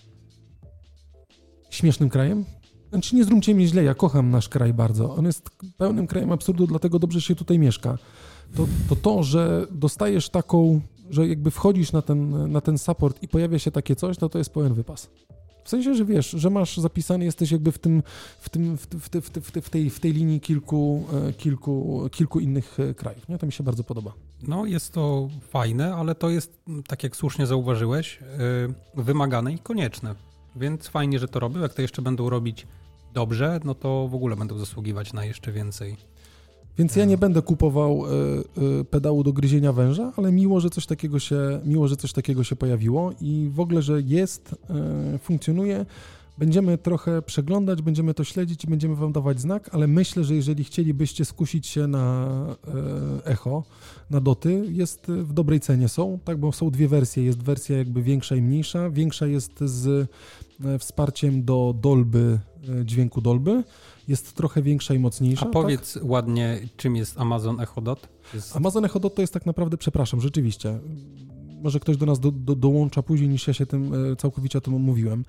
śmiesznym krajem. Znaczy nie zróbcie mi źle, ja kocham nasz kraj bardzo. On jest pełnym krajem absurdu, dlatego dobrze się tutaj mieszka. To to, to że dostajesz taką, że jakby wchodzisz na ten, na ten support i pojawia się takie coś, to to jest pełen wypas. W sensie, że wiesz, że masz zapisany, jesteś jakby w tym, w tym, w, w, w, w, w, tej, w tej linii kilku, kilku, kilku innych krajów. Nie? To mi się bardzo podoba. No jest to fajne, ale to jest, tak jak słusznie zauważyłeś, yy, wymagane i konieczne. Więc fajnie, że to robią. Jak to jeszcze będą robić dobrze, no to w ogóle będą zasługiwać na jeszcze więcej. Więc ja nie będę kupował y, y, pedału do gryzienia węża, ale miło, że coś takiego się, miło, że coś takiego się pojawiło i w ogóle, że jest, y, funkcjonuje. Będziemy trochę przeglądać, będziemy to śledzić i będziemy wam dawać znak, ale myślę, że jeżeli chcielibyście skusić się na y, Echo, na doty, jest w dobrej cenie są, tak, bo są dwie wersje. Jest wersja jakby większa i mniejsza. Większa jest z y, wsparciem do Dolby, y, dźwięku Dolby. Jest trochę większa i mocniejsza. A powiedz tak? ładnie, czym jest Amazon Echo Dot? Jest... Amazon Echo Dot to jest tak naprawdę, przepraszam, rzeczywiście, może ktoś do nas do, do, dołącza później, niż ja się tym całkowicie o tym mówiłem.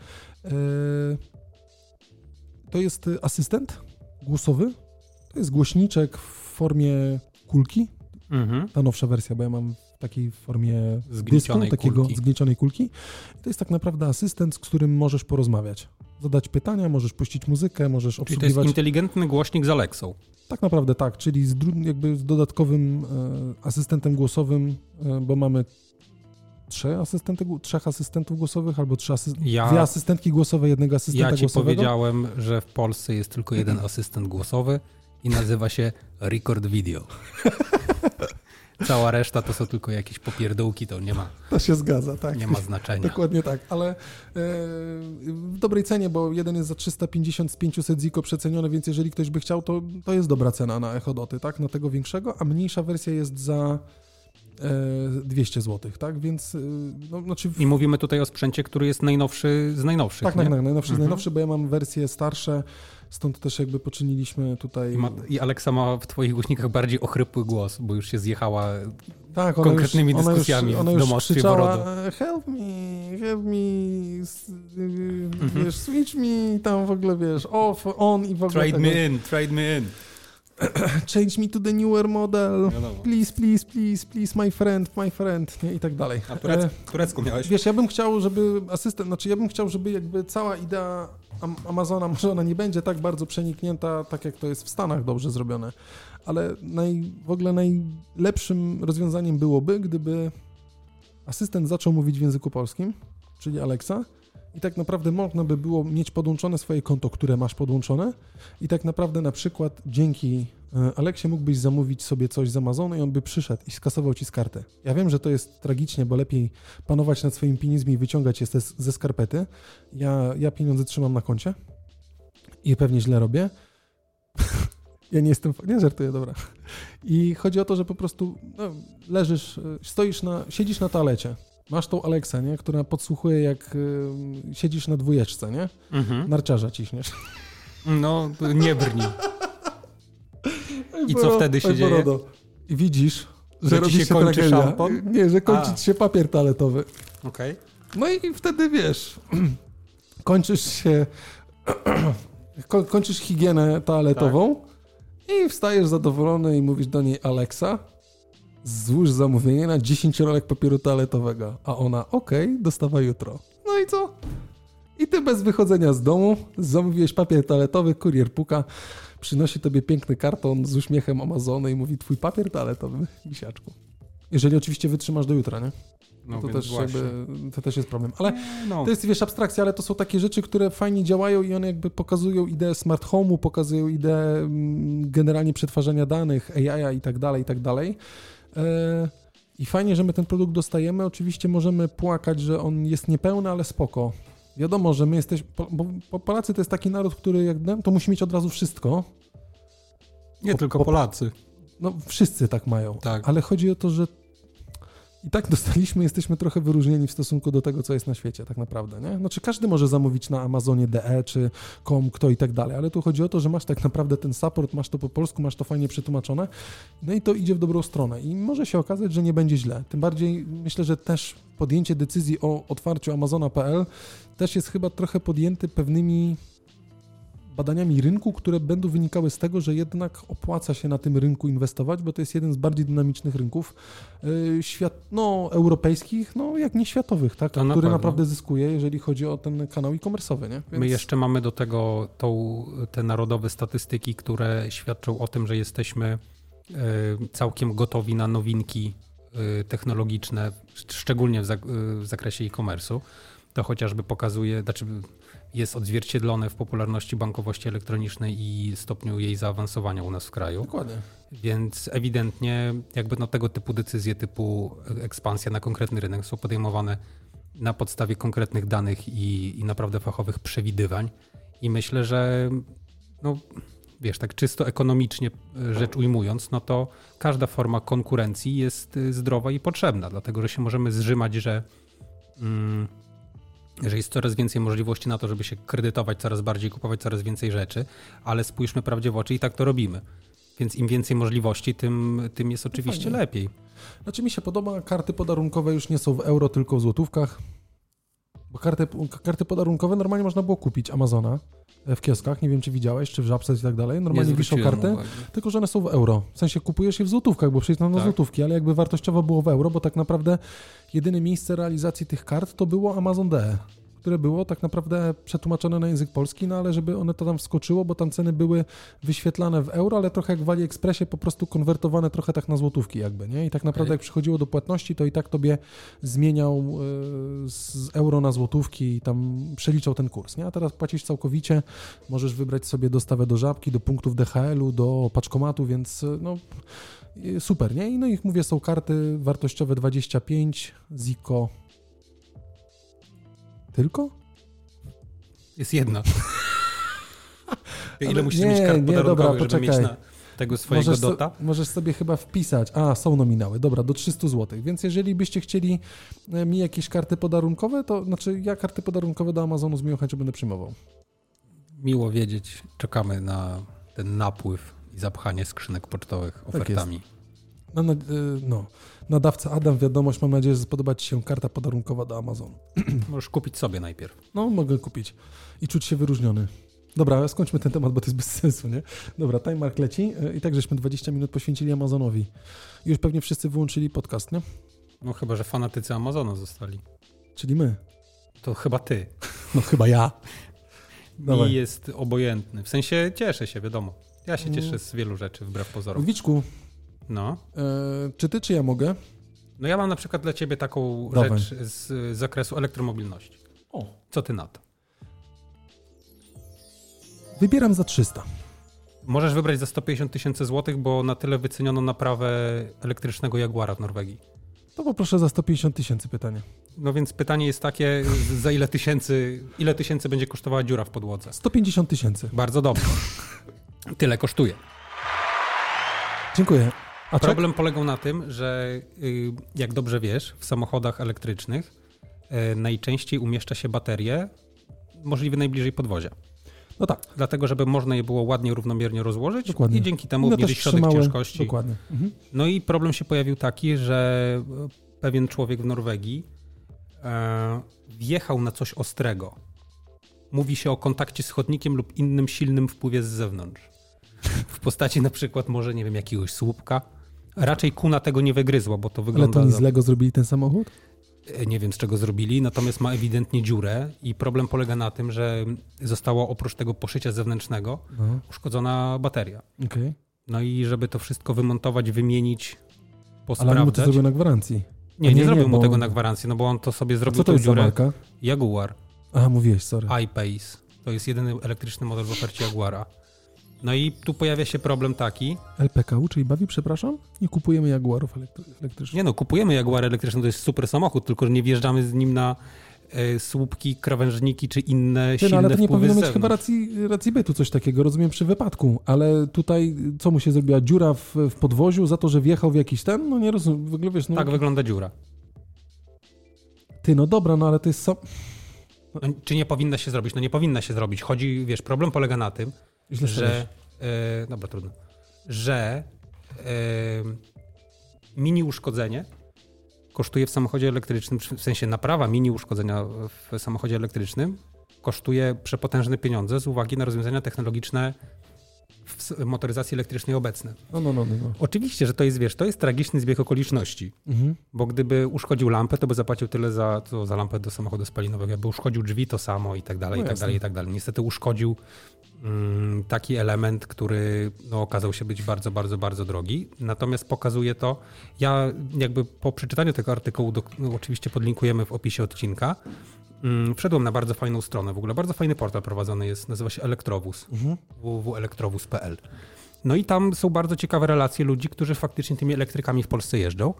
To jest asystent głosowy, to jest głośniczek w formie kulki, mhm. ta nowsza wersja, bo ja mam w takiej formie dysku, takiego kulki. zgniecionej kulki. To jest tak naprawdę asystent, z którym możesz porozmawiać. Zadać pytania, możesz puścić muzykę, możesz obsługiwać... Czyli to jest inteligentny głośnik z Alexą. Tak naprawdę tak, czyli z, jakby z dodatkowym e, asystentem głosowym, e, bo mamy trzy asystenty, trzech asystentów głosowych albo trzy asy... ja, dwie asystentki głosowe, jednego asystenta głosowego. Ja ci głosowego. powiedziałem, że w Polsce jest tylko jeden asystent głosowy i nazywa się Record Video. Cała reszta to są tylko jakieś popierdółki, to nie ma. To się zgadza, tak. Nie ma znaczenia. Dokładnie tak, ale e, w dobrej cenie, bo jeden jest za trzysta pięćdziesiąt z pięćset ziko przeceniony, więc jeżeli ktoś by chciał, to, to jest dobra cena na Echo Doty, tak, na tego większego, a mniejsza wersja jest za e, dwieście złotych, tak, więc... E, no, znaczy w... I mówimy tutaj o sprzęcie, który jest najnowszy z najnowszych, Tak, nie? tak, tak, najnowszy mhm. z najnowszych, bo ja mam wersje starsze, stąd też jakby poczyniliśmy tutaj... I, ma, I Alexa ma w twoich głośnikach bardziej ochrypły głos, bo już się zjechała tak, konkretnymi już, dyskusjami ona już, ona w domostwie krzyczała, Borodo. Help me, help me, mhm. wiesz, switch me, tam w ogóle, wiesz, off, on i w ogóle... Trade tego. me in, trade me in. Change me to the newer model, please, please, please, please, my friend, my friend, nie? I tak dalej. A turec, turecku miałeś? Wiesz, ja bym chciał, żeby asystent, znaczy ja bym chciał, żeby jakby cała idea Amazona, może ona nie będzie tak bardzo przeniknięta, tak jak to jest w Stanach dobrze zrobione, ale naj, w ogóle najlepszym rozwiązaniem byłoby, gdyby asystent zaczął mówić w języku polskim, czyli Alexa, i tak naprawdę można by było mieć podłączone swoje konto, które masz podłączone i tak naprawdę na przykład dzięki Aleksie mógłbyś zamówić sobie coś z Amazonu i on by przyszedł i skasował ci z karty. Ja wiem, że to jest tragicznie, bo lepiej panować nad swoimi pieniędzmi i wyciągać je ze skarpety. Ja, ja pieniądze trzymam na koncie i pewnie źle robię. Ja nie jestem... Nie żartuję, dobra. I chodzi o to, że po prostu no, leżysz, stoisz na... Siedzisz na toalecie. Masz tą Alexę, nie? Która podsłuchuje, jak y, siedzisz na dwójeczce, nie? Mhm. Narciarza ciśniesz. No, nie brnij. I Boro, co wtedy się oj, dzieje? Borodo. I widzisz, że, że robi się, się kończy tragedia. szampon? Nie, że kończy A. się papier toaletowy. Okej. Okay. No i wtedy wiesz, kończysz się, kończysz higienę toaletową tak. i wstajesz zadowolony i mówisz do niej Alexa, złóż zamówienie na dziesięć rolek papieru toaletowego. A ona, okej, okay, dostawa jutro. No i co? I ty bez wychodzenia z domu zamówiłeś papier toaletowy, kurier puka, przynosi tobie piękny karton z uśmiechem Amazony i mówi twój papier toaletowy, misiaczku. Jeżeli oczywiście wytrzymasz do jutra, nie? No to, też jakby, to też jest problem. Ale no. to jest, wiesz, abstrakcja, ale to są takie rzeczy, które fajnie działają i one jakby pokazują ideę smart home'u, pokazują ideę generalnie przetwarzania danych, A I i tak dalej, i tak dalej. I fajnie, że my ten produkt dostajemy. Oczywiście możemy płakać, że on jest niepełny, ale spoko. Wiadomo, że my jesteśmy... Bo Polacy to jest taki naród, który jak to musi mieć od razu wszystko. Nie po, tylko po, Polacy. No wszyscy tak mają. Tak. Ale chodzi o to, że i tak dostaliśmy, jesteśmy trochę wyróżnieni w stosunku do tego, co jest na świecie tak naprawdę, nie? Znaczy każdy może zamówić na Amazonie D E czy com, kto i tak dalej, ale tu chodzi o to, że masz tak naprawdę ten support, masz to po polsku, masz to fajnie przetłumaczone, no i to idzie w dobrą stronę i może się okazać, że nie będzie źle. Tym bardziej myślę, że też podjęcie decyzji o otwarciu amazona kropka pe el też jest chyba trochę podjęty pewnymi badaniami rynku, które będą wynikały z tego, że jednak opłaca się na tym rynku inwestować, bo to jest jeden z bardziej dynamicznych rynków yy, świat, no, europejskich, no jak nie światowych, tak, to na który pewno. naprawdę zyskuje, jeżeli chodzi o ten kanał e-commerce'owy. Nie? Więc... My jeszcze mamy do tego tą, te narodowe statystyki, które świadczą o tym, że jesteśmy yy, całkiem gotowi na nowinki yy, technologiczne, szczególnie w, zak- yy, w zakresie e-commerce'u. To chociażby pokazuje, znaczy jest odzwierciedlone w popularności bankowości elektronicznej i stopniu jej zaawansowania u nas w kraju. Dokładnie. Więc ewidentnie jakby no tego typu decyzje, typu ekspansja na konkretny rynek są podejmowane na podstawie konkretnych danych i, i naprawdę fachowych przewidywań. I myślę, że no wiesz, tak czysto ekonomicznie rzecz ujmując, no to każda forma konkurencji jest zdrowa i potrzebna, dlatego że się możemy zrzymać, że mm, że jest coraz więcej możliwości na to, żeby się kredytować coraz bardziej, kupować coraz więcej rzeczy, ale spójrzmy prawdzie w oczy i tak to robimy. Więc im więcej możliwości, tym, tym jest oczywiście Fajnie. lepiej. Znaczy mi się podoba, karty podarunkowe już nie są w euro, tylko w złotówkach. Bo karty, karty podarunkowe normalnie można było kupić Amazona w kioskach, nie wiem czy widziałeś, czy w Żabce i tak dalej. Normalnie wiszą karty, uwagi. tylko że one są w euro. W sensie kupujesz je w złotówkach, bo przejdą na Tak. złotówki, ale jakby wartościowo było w euro, bo tak naprawdę jedyne miejsce realizacji tych kart to było Amazon D E, które było tak naprawdę przetłumaczone na język polski, no ale żeby one to tam wskoczyło, bo tam ceny były wyświetlane w euro, ale trochę jak w AliExpressie po prostu konwertowane trochę tak na złotówki jakby, nie? I tak naprawdę Okay. jak przychodziło do płatności, to i tak tobie zmieniał y, z euro na złotówki i tam przeliczał ten kurs, nie? A teraz płacisz całkowicie, możesz wybrać sobie dostawę do Żabki, do punktów D H L u, do paczkomatu, więc no y, super, nie? I no ich mówię, są karty wartościowe dwadzieścia pięć, Zico. Tylko? Jest jedna. Ile Ale musisz nie, mieć kart nie, podarunkowych, dobra, żeby mieć poczekaj. na tego swojego Możesz, dota? so, możesz sobie chyba wpisać, a są nominały, dobra, do trzysta złotych, więc jeżeli byście chcieli mi jakieś karty podarunkowe, to znaczy ja karty podarunkowe do Amazonu z miłą chęcią będę przyjmował. Miło wiedzieć, czekamy na ten napływ i zapchanie skrzynek pocztowych ofertami. No, no, no. Nadawca Adam, wiadomość, mam nadzieję, że spodoba Ci się karta podarunkowa do Amazonu. Możesz kupić sobie najpierw. No, mogę kupić i czuć się wyróżniony. Dobra, skończmy ten temat, bo to jest bez sensu, nie? Dobra, timemark leci i tak żeśmy dwadzieścia minut poświęcili Amazonowi. Już pewnie wszyscy wyłączyli podcast, nie? No chyba, że fanatycy Amazona zostali. Czyli my. To chyba ty. No chyba ja. Mi jest obojętny. W sensie cieszę się, wiadomo. Ja się cieszę z wielu rzeczy, wbrew pozorom. Wiczku, No. e, czy ty, czy ja mogę? No ja mam na przykład dla ciebie taką Dawaj. rzecz z zakresu elektromobilności. O. Co ty na to? Wybieram za trzysta. Możesz wybrać za sto pięćdziesiąt tysięcy złotych, bo na tyle wyceniono naprawę elektrycznego Jaguara w Norwegii. To poproszę za sto pięćdziesiąt tysięcy pytanie. No więc pytanie jest takie, za ile tysięcy, ile tysięcy będzie kosztowała dziura w podłodze? sto pięćdziesiąt tysięcy. Bardzo dobrze. Tyle kosztuje. Dziękuję. A Problem czek? polegał na tym, że jak dobrze wiesz, w samochodach elektrycznych najczęściej umieszcza się baterie możliwie najbliżej podwozia. No tak. Dlatego, żeby można je było ładnie, równomiernie rozłożyć. Dokładnie. I dzięki temu No obniżyć środek trzymały. ciężkości. Dokładnie. Mhm. No i problem się pojawił taki, że pewien człowiek w Norwegii e, wjechał na coś ostrego. Mówi się o kontakcie z chodnikiem lub innym silnym wpływie z zewnątrz. W postaci na przykład może, nie wiem, jakiegoś słupka. Raczej kuna tego nie wygryzła, bo to wygląda... Ale to nie z Lego zrobili ten samochód? Nie wiem, z czego zrobili, natomiast ma ewidentnie dziurę i problem polega na tym, że zostało oprócz tego poszycia zewnętrznego No. uszkodzona bateria. Okay. No i żeby to wszystko wymontować, wymienić, posprawdzać... Ale on mu to zrobił na gwarancji. Nie, nie, nie zrobił nie, mu bo... tego na gwarancję, no bo on to sobie zrobił. Co to jest za marka? Jaguar. A, mówiłeś, sorry. I-Pace. To jest jedyny elektryczny model w ofercie Jaguara. No i tu pojawia się problem taki... L P K U, czyli bawi, przepraszam? Nie kupujemy Jaguarów elektry- elektrycznych. Nie no, kupujemy Jaguar elektryczny, to jest super samochód, tylko że nie wjeżdżamy z nim na e, słupki, krawężniki czy inne Ty, silne no, ale to nie wpływy powinno z mieć zewnątrz. chyba racji, racji bytu, coś takiego, rozumiem, przy wypadku, ale tutaj co mu się zrobiła? Dziura w, w podwoziu za to, że wjechał w jakiś ten? No nie rozumiem, w ogóle wiesz... No, Tak wygląda dziura. Ty, no dobra, no ale to jest... So... No, czy nie powinna się zrobić? No nie powinna się zrobić. Chodzi, wiesz, problem polega na tym, Źle że... E, dobra, trudno. Że e, mini uszkodzenie kosztuje w samochodzie elektrycznym, w sensie naprawa mini uszkodzenia w samochodzie elektrycznym kosztuje przepotężne pieniądze z uwagi na rozwiązania technologiczne w motoryzacji elektrycznej obecne. No, no, no, no. Oczywiście, że to jest, wiesz, to jest tragiczny zbieg okoliczności, Mhm. bo gdyby uszkodził lampę, to by zapłacił tyle za, co za lampę do samochodu spalinowego. Jakby uszkodził drzwi, to samo i tak dalej, No i tak jasne. dalej, i tak dalej. Niestety uszkodził mm, taki element, który no, okazał się być bardzo, bardzo, bardzo drogi. Natomiast pokazuje to, ja jakby po przeczytaniu tego artykułu, do, no, oczywiście podlinkujemy w opisie odcinka, Wszedłem na bardzo fajną stronę, w ogóle bardzo fajny portal prowadzony jest, nazywa się Elektrowóz, mhm. w w w kropka elektrowóz kropka p l. No i tam są bardzo ciekawe relacje ludzi, którzy faktycznie tymi elektrykami w Polsce jeżdżą.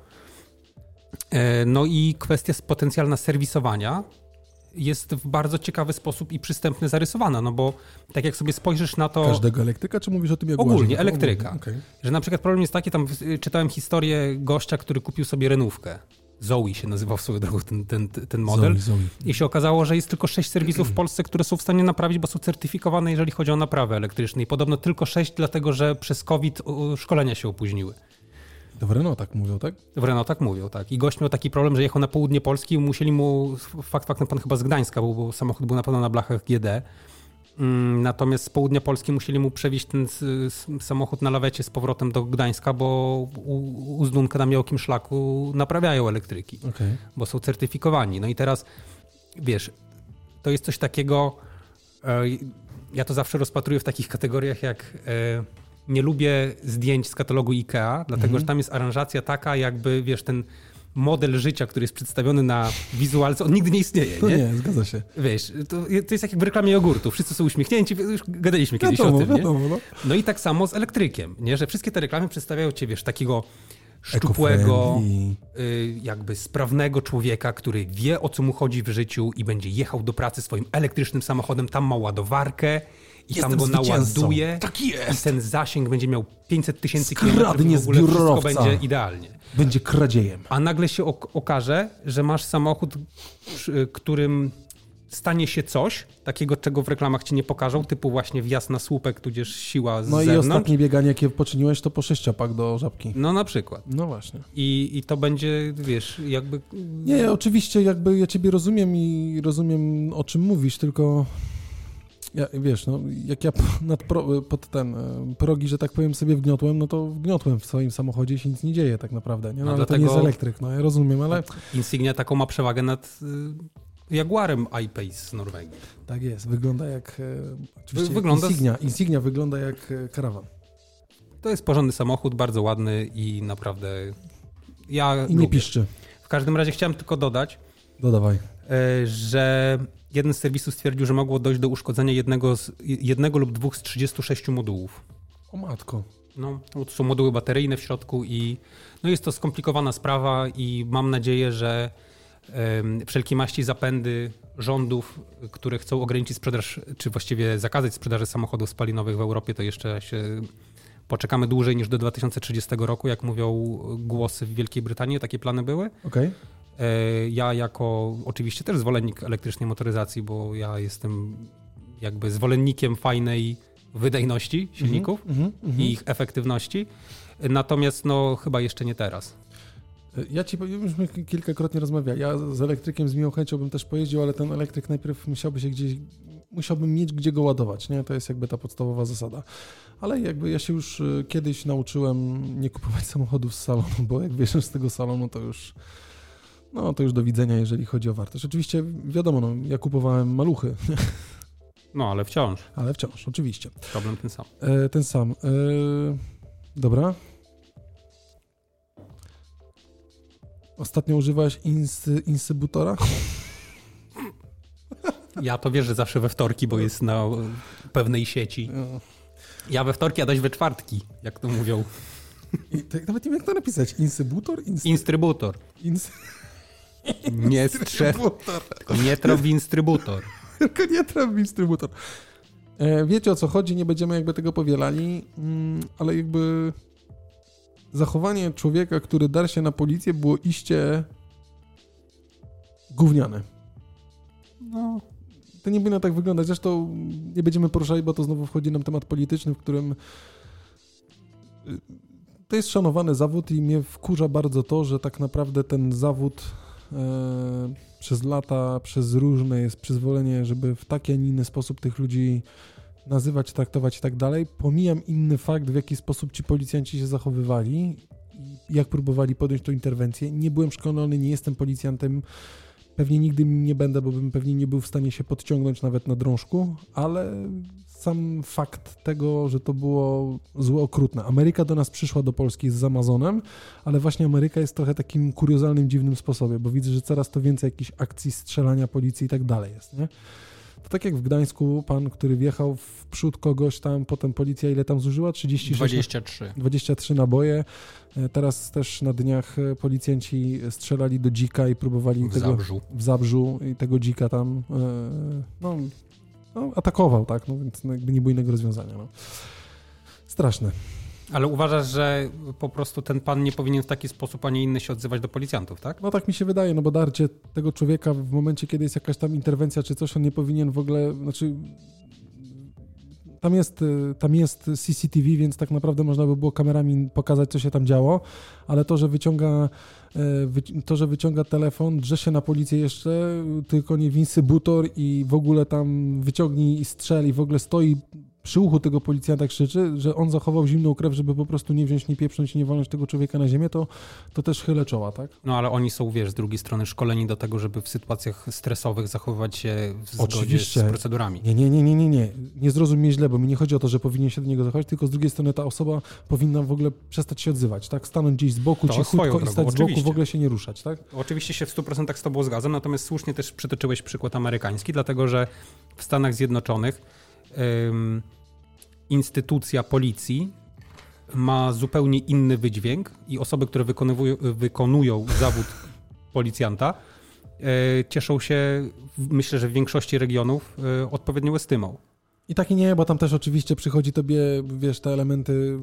No i kwestia potencjalna serwisowania jest w bardzo ciekawy sposób i przystępny zarysowana, no bo tak jak sobie spojrzysz na to... Każdego elektryka, czy mówisz o tym jak ogólnie, elektryka. Ogólnie, okay. Że na przykład problem jest taki, tam czytałem historię gościa, który kupił sobie Renówkę. Zoe się nazywał w swoją drogą ten, ten, ten model. Zoe, Zoe. I się okazało, że jest tylko sześć serwisów w Polsce, które są w stanie naprawić, bo są certyfikowane, jeżeli chodzi o naprawę elektryczną. I podobno tylko sześć, dlatego że przez COVID szkolenia się opóźniły. To w Renault tak mówią, tak? W Renault tak mówią, tak. I gość miał taki problem, że jechał na południe Polski i musieli mu, fakt faktem pan chyba z Gdańska, bo, bo samochód był na pewno na blachach G D. Natomiast z południa Polski musieli mu przewieźć ten samochód na lawecie z powrotem do Gdańska, bo u, u Zdunka na miałkim szlaku naprawiają elektryki, okay. bo są certyfikowani. No i teraz, wiesz, to jest coś takiego, ja to zawsze rozpatruję w takich kategoriach jak nie lubię zdjęć z katalogu IKEA, dlatego mhm. że tam jest aranżacja taka, jakby, wiesz, ten model życia, który jest przedstawiony na wizualce, on nigdy nie istnieje, no nie? nie, zgadza się. Wiesz, to, to jest jak w reklamie jogurtu. Wszyscy są uśmiechnięci, już gadaliśmy kiedyś wiadomo, o tym, wiadomo, nie? No. no i tak samo z elektrykiem, nie? Że wszystkie te reklamy przedstawiają cię, wiesz, takiego szczupłego, y, jakby sprawnego człowieka, który wie, o co mu chodzi w życiu i będzie jechał do pracy swoim elektrycznym samochodem, tam ma ładowarkę i Jestem tam go naładuje. Tak jest. I ten zasięg będzie miał pięćset tysięcy kilometrów i w ogóle zbiorowca. wszystko będzie idealnie. Będzie kradziejem. A nagle się ok- okaże, że masz samochód, którym stanie się coś, takiego, czego w reklamach ci nie pokażą, typu właśnie wjazd na słupek, tudzież siła z No zewnątrz. i ostatnie bieganie, jakie poczyniłeś, to po sześciopak do Żabki. No na przykład. No właśnie. I, I to będzie, wiesz, jakby... Nie, oczywiście jakby ja ciebie rozumiem i rozumiem, o czym mówisz, tylko... Ja, wiesz, no, jak ja nad pro, pod ten progi, że tak powiem, sobie wgniotłem, no to wgniotłem w swoim samochodzie i się nic nie dzieje tak naprawdę, nie? No, no ale dlatego... to nie jest elektryk, no ja rozumiem, ale... Insignia taką ma przewagę nad y, Jaguarem I-Pace z Norwegii. Tak jest, wygląda jak... Oczywiście wygląda Insignia, Insignia wygląda jak karawan. To jest porządny samochód, bardzo ładny i naprawdę ja I nie lubię. piszczy. W każdym razie chciałem tylko dodać, Dodawaj. Y, że... Jeden z serwisów stwierdził, że mogło dojść do uszkodzenia jednego, z, jednego lub dwóch z trzydziestu sześciu modułów. O matko. No, to są moduły bateryjne w środku i no jest to skomplikowana sprawa i mam nadzieję, że um, wszelkie maści zapędy rządów, które chcą ograniczyć sprzedaż, czy właściwie zakazać sprzedaży samochodów spalinowych w Europie, to jeszcze się poczekamy dłużej niż do dwa tysiące trzydziestego roku, jak mówią głosy w Wielkiej Brytanii, takie plany były. Okej. Okay. Ja jako oczywiście też zwolennik elektrycznej motoryzacji, bo ja jestem jakby zwolennikiem fajnej wydajności silników mm-hmm, mm-hmm. i ich efektywności, natomiast no chyba jeszcze nie teraz. Ja ci powiem, już kilkakrotnie rozmawiałem. Ja z elektrykiem z miłą chęcią bym też pojeździł, ale ten elektryk najpierw musiałby się gdzieś, musiałbym mieć gdzie go ładować, nie? To jest jakby ta podstawowa zasada. Ale jakby ja się już kiedyś nauczyłem nie kupować samochodów z salonu, bo jak wiesz, z tego salonu to już no to już do widzenia, jeżeli chodzi o wartość. Oczywiście wiadomo, no, ja kupowałem maluchy. No, ale wciąż. Ale wciąż, oczywiście. Problem ten sam. E, ten sam. E, dobra. Ostatnio używałeś insy, insybutora? Ja to wiesz, że zawsze we wtorki, bo jest na pewnej sieci. Ja we wtorki, a dość we czwartki, jak to mówią. I tak nawet nie wiem, jak to napisać. Insybutor? Instry... Instrybutor. Ins... Nie strzew, tylko nie traf instrybutor. Tylko nie traf instrybutor. E, wiecie, o co chodzi, nie będziemy jakby tego powielali, mm, ale jakby zachowanie człowieka, który dar się na policję, było iście gówniane. No. To nie powinno tak wyglądać. Zresztą nie będziemy poruszali, bo to znowu wchodzi nam temat polityczny, w którym to jest szanowany zawód i mnie wkurza bardzo to, że tak naprawdę ten zawód e, przez lata, przez różne jest przyzwolenie, żeby w taki, a nie inny sposób tych ludzi nazywać, traktować i tak dalej. Pomijam inny fakt, w jaki sposób ci policjanci się zachowywali i jak próbowali podjąć tą interwencję. Nie byłem szkolony, nie jestem policjantem. pewnie nigdy nie będę, bo bym pewnie nie był w stanie się podciągnąć nawet na drążku, ale sam fakt tego, że to było złe, okrutne. Ameryka do nas przyszła do Polski z Amazonem, ale właśnie Ameryka jest trochę takim kuriozalnym, dziwnym sposobem, bo widzę, że coraz to więcej jakichś akcji strzelania policji i tak dalej jest, nie? To tak jak w Gdańsku pan, który wjechał w przód kogoś tam, potem policja ile tam zużyła? trzydzieści sześć dwadzieścia trzy. dwadzieścia trzy naboje. Teraz też na dniach policjanci strzelali do dzika i próbowali W tego... Zabrzu. W Zabrzu i tego dzika tam no, no, atakował, tak? No więc jakby nie było innego rozwiązania. No. Straszne. Ale uważasz, że po prostu ten pan nie powinien w taki sposób, a nie inny się odzywać do policjantów, tak? No tak mi się wydaje, no bo darcie tego człowieka w momencie, kiedy jest jakaś tam interwencja czy coś, on nie powinien w ogóle, znaczy tam jest, tam jest C C T V, więc tak naprawdę można by było kamerami pokazać, co się tam działo, ale to, że wyciąga to, że wyciąga telefon, drze się na policję jeszcze, tylko nie winsybutor i w ogóle tam wyciągnij i strzeli, i w ogóle stoi przy uchu tego policjanta, krzyczy, że on zachował zimną krew, żeby po prostu nie wziąć, nie pieprząć i nie walnąć tego człowieka na ziemię, to, to też chylę czoła, tak? No ale oni są, wiesz, z drugiej strony szkoleni do tego, żeby w sytuacjach stresowych zachowywać się w zgodzie Oczywiście. z procedurami. Nie, nie, nie, nie, nie, nie. Nie zrozum mnie źle, bo mi nie chodzi o to, że powinien się do niego zachować, tylko z drugiej strony ta osoba powinna w ogóle przestać się odzywać, tak? Stanąć gdzieś z boku, To cichutko swoją i stać drogą, z boku, oczywiście. w ogóle się nie ruszać, tak? Oczywiście się w stu procentach z tobą zgadzam, natomiast słusznie też przytoczyłeś przykład amerykański, dlatego że w Stanach Zjednoczonych ym, instytucja policji ma zupełnie inny wydźwięk i osoby, które wykonują, wykonują zawód policjanta, yy, cieszą się, myślę, że w większości regionów yy, odpowiednią estymą. I tak i nie, bo tam też oczywiście przychodzi tobie, wiesz, te elementy,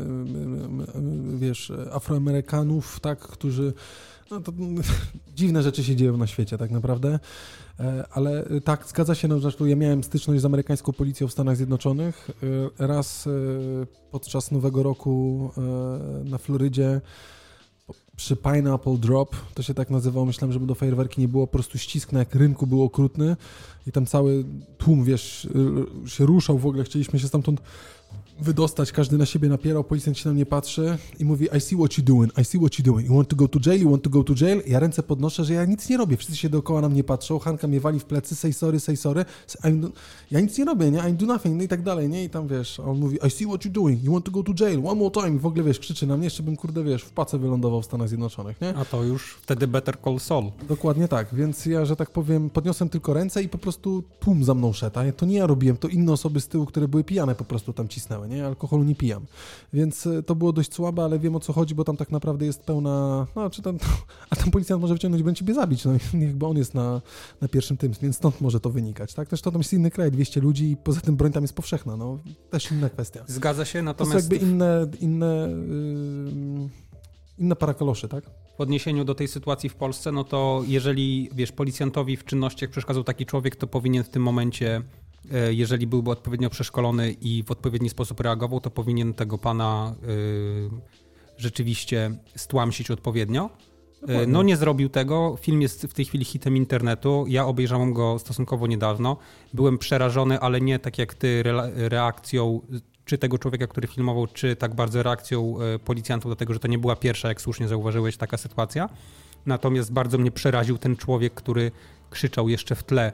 wiesz, Afroamerykanów, tak, którzy, no to dziwne rzeczy się dzieją na świecie tak naprawdę, ale tak, zgadza się, no zresztą ja miałem styczność z amerykańską policją w Stanach Zjednoczonych, raz podczas Nowego Roku na Florydzie przy Pineapple Drop, to się tak nazywało, myślałem, żeby do fajerwerki nie było, po prostu ścisk na jak rynku był okrutny i tam cały tłum, wiesz, się ruszał w ogóle, chcieliśmy się stamtąd wydostać, każdy na siebie napierał, policjant się na mnie patrzy i mówi I see what you're doing, I see what you're doing, you want to go to jail, you want to go to jail, ja ręce podnoszę, że ja nic nie robię, wszyscy się dookoła na mnie patrzą, Hanka mnie wali w plecy, say sorry, say sorry, I'm, ja nic nie robię, nie, I do nothing, no i tak dalej, nie, i tam wiesz, on mówi I see what you're doing, you want to go to jail, one more time, i w ogóle wiesz, krzyczy na mnie, jeszcze bym kurde, wiesz, w pace wylądował w Stanach Zjednoczonych, nie? A to już wtedy Better Call Saul. Dokładnie tak, więc ja, że tak powiem, podniosłem tylko ręce i po prostu tłum za mną szedł, a to nie ja robiłem, to inne osoby z tyłu, które były pijane po prostu tam cisnęły, nie, alkoholu nie pijam. Więc to było dość słabe, ale wiem o co chodzi, bo tam tak naprawdę jest pełna, no czy tam, a tam policjant może wyciągnąć i będzie ciebie zabić, no jakby on jest na, na pierwszym tym, więc stąd może to wynikać, tak? Też to tam jest inny kraj, dwieście ludzi i poza tym broń tam jest powszechna, no też inna kwestia. Zgadza się, natomiast... To są jakby inne, inne, yy, inne parakolosze, tak? W odniesieniu do tej sytuacji w Polsce, no to jeżeli, wiesz, policjantowi w czynnościach przeszkadzał taki człowiek, to powinien w tym momencie, jeżeli byłby odpowiednio przeszkolony i w odpowiedni sposób reagował, to powinien tego pana y, rzeczywiście stłamsić odpowiednio. Dokładnie. No nie zrobił tego. Film jest w tej chwili hitem internetu. Ja obejrzałem go stosunkowo niedawno. Byłem przerażony, ale nie tak jak ty re- reakcją czy tego człowieka, który filmował, czy tak bardzo reakcją policjantów do tego, że to nie była pierwsza, jak słusznie zauważyłeś, taka sytuacja. Natomiast bardzo mnie przeraził ten człowiek, który krzyczał jeszcze w tle.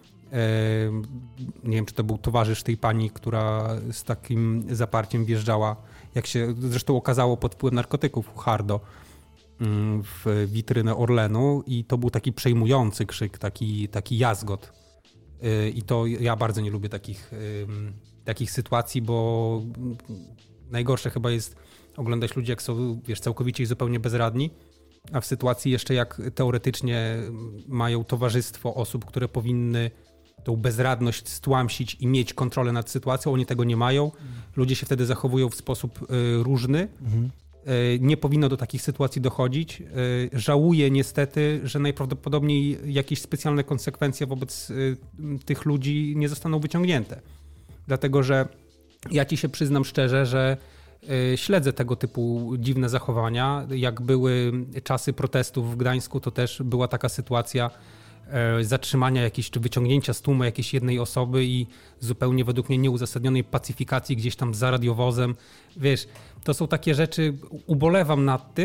Nie wiem, czy to był towarzysz tej pani, która z takim zaparciem wjeżdżała, jak się zresztą okazało, pod wpływem narkotyków hardo w witrynę Orlenu i to był taki przejmujący krzyk, taki, taki jazgot. I to ja bardzo nie lubię takich, takich sytuacji, bo najgorsze chyba jest oglądać ludzi, jak są, wiesz, całkowicie i zupełnie bezradni, a w sytuacji jeszcze jak teoretycznie mają towarzystwo osób, które powinny tą bezradność stłamsić i mieć kontrolę nad sytuacją, oni tego nie mają. Ludzie się wtedy zachowują w sposób y, różny. Mhm. Y, nie powinno do takich sytuacji dochodzić. Y, żałuję niestety, że najprawdopodobniej jakieś specjalne konsekwencje wobec y, tych ludzi nie zostaną wyciągnięte. Dlatego, że ja ci się przyznam szczerze, że y, śledzę tego typu dziwne zachowania. Jak były czasy protestów w Gdańsku, to też była taka sytuacja zatrzymania jakiejś, czy wyciągnięcia z tłumu jakiejś jednej osoby i zupełnie według mnie nieuzasadnionej pacyfikacji gdzieś tam za radiowozem. Wiesz, to są takie rzeczy, ubolewam nad tym,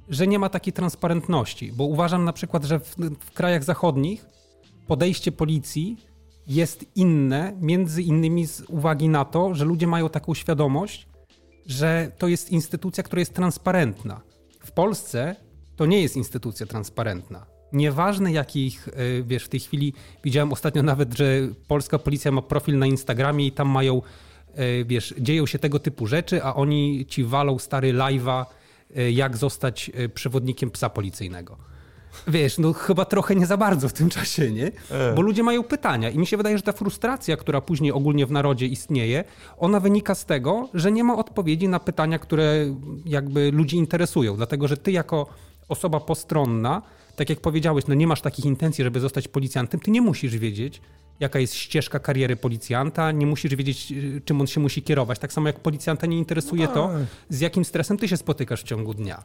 że nie ma takiej transparentności, bo uważam na przykład, że w, w krajach zachodnich podejście policji jest inne, między innymi z uwagi na to, że ludzie mają taką świadomość, że to jest instytucja, która jest transparentna. W Polsce to nie jest instytucja transparentna. Nieważne jakich, wiesz, w tej chwili widziałem ostatnio nawet, że polska policja ma profil na Instagramie i tam mają, wiesz, dzieją się tego typu rzeczy, a oni ci walą stary live'a, jak zostać przewodnikiem psa policyjnego. Wiesz, no chyba trochę nie za bardzo w tym czasie, nie? Bo ludzie mają pytania i mi się wydaje, że ta frustracja, która później ogólnie w narodzie istnieje, ona wynika z tego, że nie ma odpowiedzi na pytania, które jakby ludzi interesują. Dlatego, że ty jako osoba postronna, tak jak powiedziałeś, no nie masz takich intencji, żeby zostać policjantem, ty nie musisz wiedzieć, jaka jest ścieżka kariery policjanta, nie musisz wiedzieć, czym on się musi kierować. Tak samo jak policjanta nie interesuje to, z jakim stresem ty się spotykasz w ciągu dnia.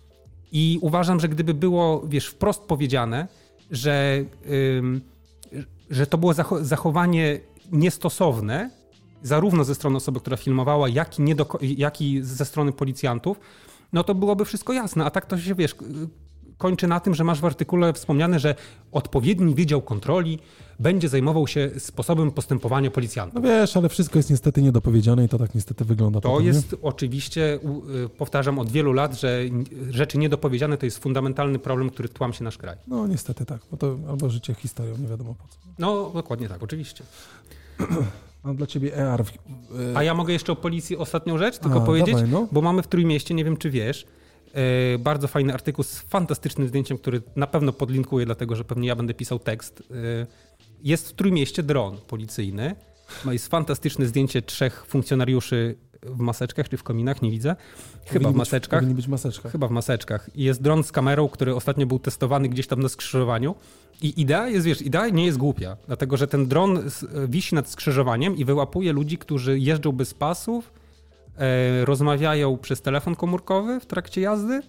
I uważam, że gdyby było, wiesz, wprost powiedziane, że, ym, że to było zachowanie niestosowne, zarówno ze strony osoby, która filmowała, jak i, nie do, jak i ze strony policjantów, no to byłoby wszystko jasne. A tak to się, wiesz, kończy na tym, że masz w artykule wspomniane, że odpowiedni wydział kontroli będzie zajmował się sposobem postępowania policjantów. No wiesz, ale wszystko jest niestety niedopowiedziane i to tak niestety wygląda. To potem, jest nie? Oczywiście, powtarzam od wielu lat, że rzeczy niedopowiedziane to jest fundamentalny problem, który tłamsi nasz kraj. No niestety tak, bo to albo życie historią, nie wiadomo po co. No dokładnie tak, oczywiście. Mam dla ciebie E R. Yy... A ja mogę jeszcze o policji ostatnią rzecz tylko A, powiedzieć, dawaj, no. Bo mamy w Trójmieście, nie wiem czy wiesz, yy, bardzo fajny artykuł z fantastycznym zdjęciem, który na pewno podlinkuję, dlatego że pewnie ja będę pisał tekst. Yy, jest w Trójmieście dron policyjny. Jest fantastyczne zdjęcie trzech funkcjonariuszy w maseczkach czy w kominach, nie widzę. Chyba Powinni w maseczkach. Powinni być w maseczkach. Chyba w maseczkach. I jest dron z kamerą, który ostatnio był testowany gdzieś tam na skrzyżowaniu. I idea jest, wiesz, idea nie jest głupia, dlatego że ten dron wisi nad skrzyżowaniem i wyłapuje ludzi, którzy jeżdżą bez pasów, e, rozmawiają przez telefon komórkowy w trakcie jazdy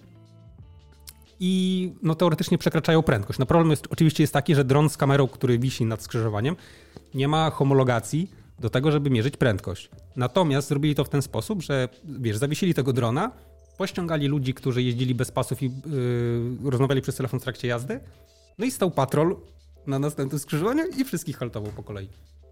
i no, teoretycznie przekraczają prędkość. No, problem jest, oczywiście jest taki, że dron z kamerą, który wisi nad skrzyżowaniem, nie ma homologacji do tego, żeby mierzyć prędkość. Natomiast zrobili to w ten sposób, że wiesz, zawiesili tego drona, pościągali ludzi, którzy jeździli bez pasów i yy, rozmawiali przez telefon w trakcie jazdy, no i stał patrol na następnym skrzyżowaniu i wszystkich haltował po kolei.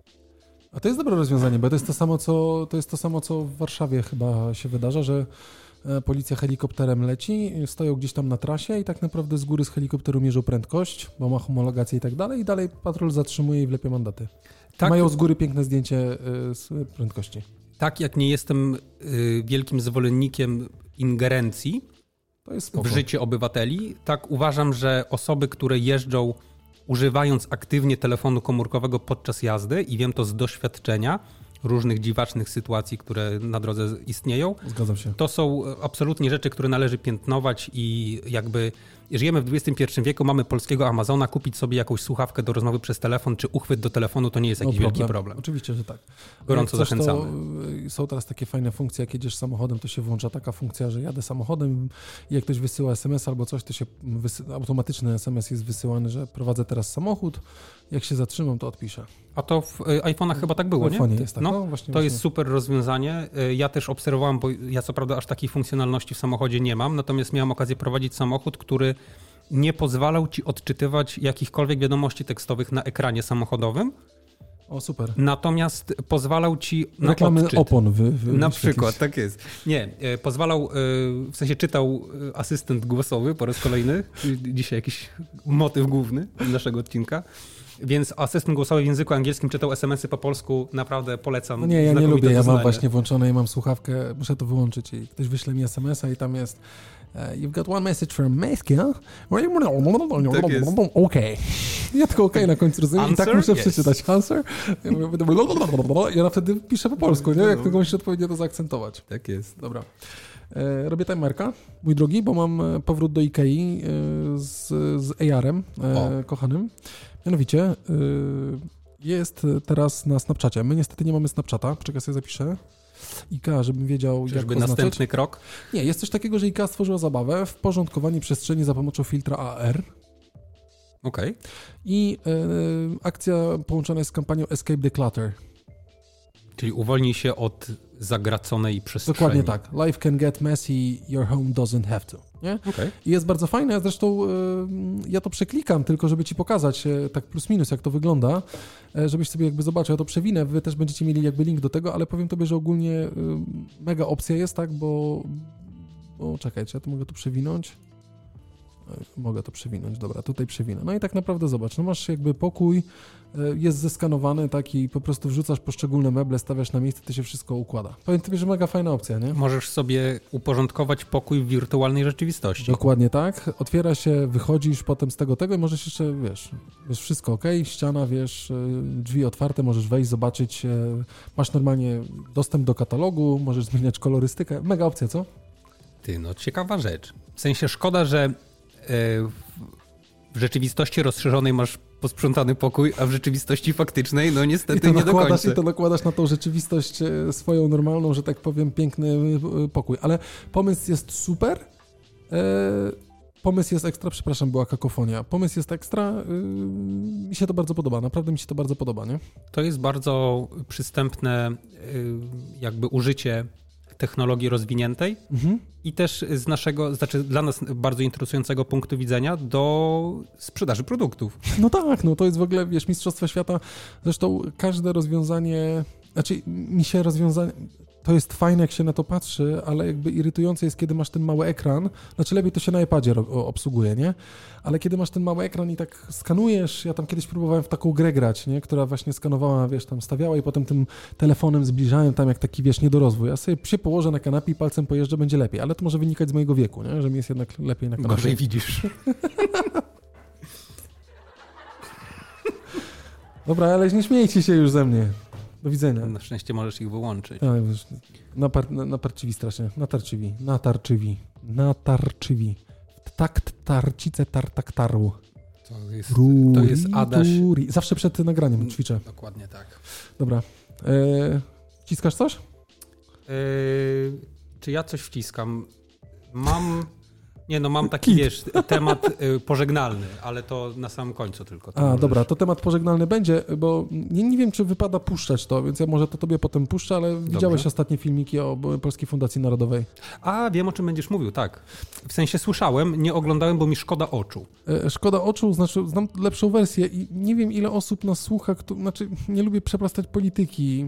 A to jest dobre rozwiązanie, bo to jest to samo, co, to jest to samo, co w Warszawie chyba się wydarza, że policja helikopterem leci, stoją gdzieś tam na trasie i tak naprawdę z góry z helikopteru mierzą prędkość, bo ma homologację i tak dalej i dalej patrol zatrzymuje i wlepia mandaty. Tak, mają z góry piękne zdjęcie z prędkości. Tak jak nie jestem wielkim zwolennikiem ingerencji to jest spoko. W życie obywateli, tak uważam, że osoby, które jeżdżą używając aktywnie telefonu komórkowego podczas jazdy i wiem to z doświadczenia różnych dziwacznych sytuacji, które na drodze istnieją. Zgadzam się. To są absolutnie rzeczy, które należy piętnować i jakby żyjemy w dwudziestym pierwszym wieku, mamy polskiego Amazona, kupić sobie jakąś słuchawkę do rozmowy przez telefon, czy uchwyt do telefonu, to nie jest jakiś no problem. wielki problem. Oczywiście, że tak. Gorąco coś, zachęcamy. Są teraz takie fajne funkcje, jak jedziesz samochodem, to się włącza taka funkcja, że jadę samochodem i jak ktoś wysyła es em es albo coś, to się wysy... automatyczny es em es jest wysyłany, że prowadzę teraz samochód, jak się zatrzymam, to odpiszę. A to w iPhone'ach chyba tak było, w nie? W iPhone'ie jest tak. No, no, właśnie, to właśnie. jest super rozwiązanie. Ja też obserwowałem, bo ja co prawda aż takiej funkcjonalności w samochodzie nie mam, natomiast miałem okazję prowadzić samochód, który nie pozwalał ci odczytywać jakichkolwiek wiadomości tekstowych na ekranie samochodowym. O, super. Natomiast pozwalał ci na Reklamy odczyt. opon. Wy, wy, na przykład, tak jest. Nie, pozwalał, w sensie czytał asystent głosowy po raz kolejny. Dzisiaj jakiś motyw główny naszego odcinka. Więc asystent głosowy w języku angielskim czytał es em esy po polsku. Naprawdę polecam. No nie, ja nie lubię. Doznanie. Ja mam właśnie włączone i mam słuchawkę. Muszę to wyłączyć i ktoś wyśle mi es em es a i tam jest You've got one message from Moscow. Tak jest. Okay. Ja tylko okej okay na końcu rozumiem i tak muszę yes. przeczytać answer. I ona wtedy pisze po polsku, nie? Jak tylko muszę odpowiednio to zaakcentować. Tak jest. Dobra. Robię timerka, mój drogi, bo mam powrót do Ikei z, z A R-em o. kochanym. Mianowicie jest teraz na Snapchacie. My niestety nie mamy Snapchata. Czekaj, sobie zapiszę. IKEA, żebym wiedział, Czyżby jak oznaczać. następny krok? Nie, jest coś takiego, że IKEA stworzyła zabawę w porządkowanie przestrzeni za pomocą filtra A R. Okej. Okay. I e, akcja połączona jest z kampanią Escape the Clutter. Czyli uwolnij się od zagraconej przestrzeni. Dokładnie tak. Life can get messy, your home doesn't have to. Nie? Okay. I jest bardzo fajne, zresztą y, ja to przeklikam tylko, żeby ci pokazać y, tak plus minus, jak to wygląda, y, żebyś sobie jakby zobaczył, ja to przewinę, wy też będziecie mieli jakby link do tego, ale powiem tobie, że ogólnie y, mega opcja jest, tak, bo, bo czekajcie, ja to mogę tu przewinąć. Mogę to przewinąć, dobra, tutaj przewinę. No i tak naprawdę zobacz, no masz jakby pokój, jest zeskanowany taki, po prostu wrzucasz poszczególne meble, stawiasz na miejsce, to się wszystko układa. Powiem tobie, że mega fajna opcja, nie? Możesz sobie uporządkować pokój w wirtualnej rzeczywistości. Dokładnie tak. Otwiera się, wychodzisz potem z tego tego i możesz jeszcze, wiesz, wiesz wszystko ok, ściana, wiesz, drzwi otwarte, możesz wejść, zobaczyć, masz normalnie dostęp do katalogu, możesz zmieniać kolorystykę. Mega opcja, co? Ty, no ciekawa rzecz. W sensie szkoda, że w rzeczywistości rozszerzonej masz posprzątany pokój, a w rzeczywistości faktycznej, no niestety nie do końca. I to nakładasz na tą rzeczywistość swoją normalną, że tak powiem, piękny pokój. Ale pomysł jest super. Pomysł jest ekstra, przepraszam, była kakofonia. Pomysł jest ekstra, mi się to bardzo podoba, naprawdę mi się to bardzo podoba, nie? To jest bardzo przystępne jakby użycie technologii rozwiniętej mhm. i też z naszego, znaczy dla nas bardzo interesującego punktu widzenia do sprzedaży produktów. No tak, no to jest w ogóle, wiesz, mistrzostwo świata. Zresztą każde rozwiązanie, znaczy mi się rozwiązanie, to jest fajne, jak się na to patrzy, ale jakby irytujące jest, kiedy masz ten mały ekran, znaczy lepiej to się na iPadzie obsługuje, nie? Ale kiedy masz ten mały ekran i tak skanujesz, ja tam kiedyś próbowałem w taką grę grać, nie? Która właśnie skanowała, wiesz, tam stawiała i potem tym telefonem zbliżałem tam jak taki, wiesz, niedorozwój. Ja sobie się położę na kanapie i palcem pojeżdżę, będzie lepiej, ale to może wynikać z mojego wieku, nie? Że mi jest jednak lepiej na kanapie. Gorzej widzisz. Dobra, ale nie śmiejcie się już ze mnie. Do widzenia. Na szczęście możesz ich wyłączyć. Tak, wiesz, napar, naparczywi strasznie. Natarczywi. Natarczywi. Natarczywi. Takt tarcice tartaktaru. To jest, Ruri, to jest Adaś. Turi. Zawsze przed nagraniem ćwiczę. Dokładnie tak. Dobra. E, wciskasz coś? E, czy ja coś wciskam? Mam... Nie, no mam taki, wiesz, temat y, pożegnalny, ale to na samym końcu tylko. A, możesz... dobra, to temat pożegnalny będzie, bo nie, nie wiem, czy wypada puszczać to, więc ja może to tobie potem puszczę, ale Dobrze. Widziałeś ostatnie filmiki o Polskiej Fundacji Narodowej. A, wiem, o czym będziesz mówił, tak. W sensie słyszałem, nie oglądałem, bo mi szkoda oczu. E, szkoda oczu, znaczy znam lepszą wersję i nie wiem, ile osób nas słucha, kto, znaczy nie lubię przepraszać polityki.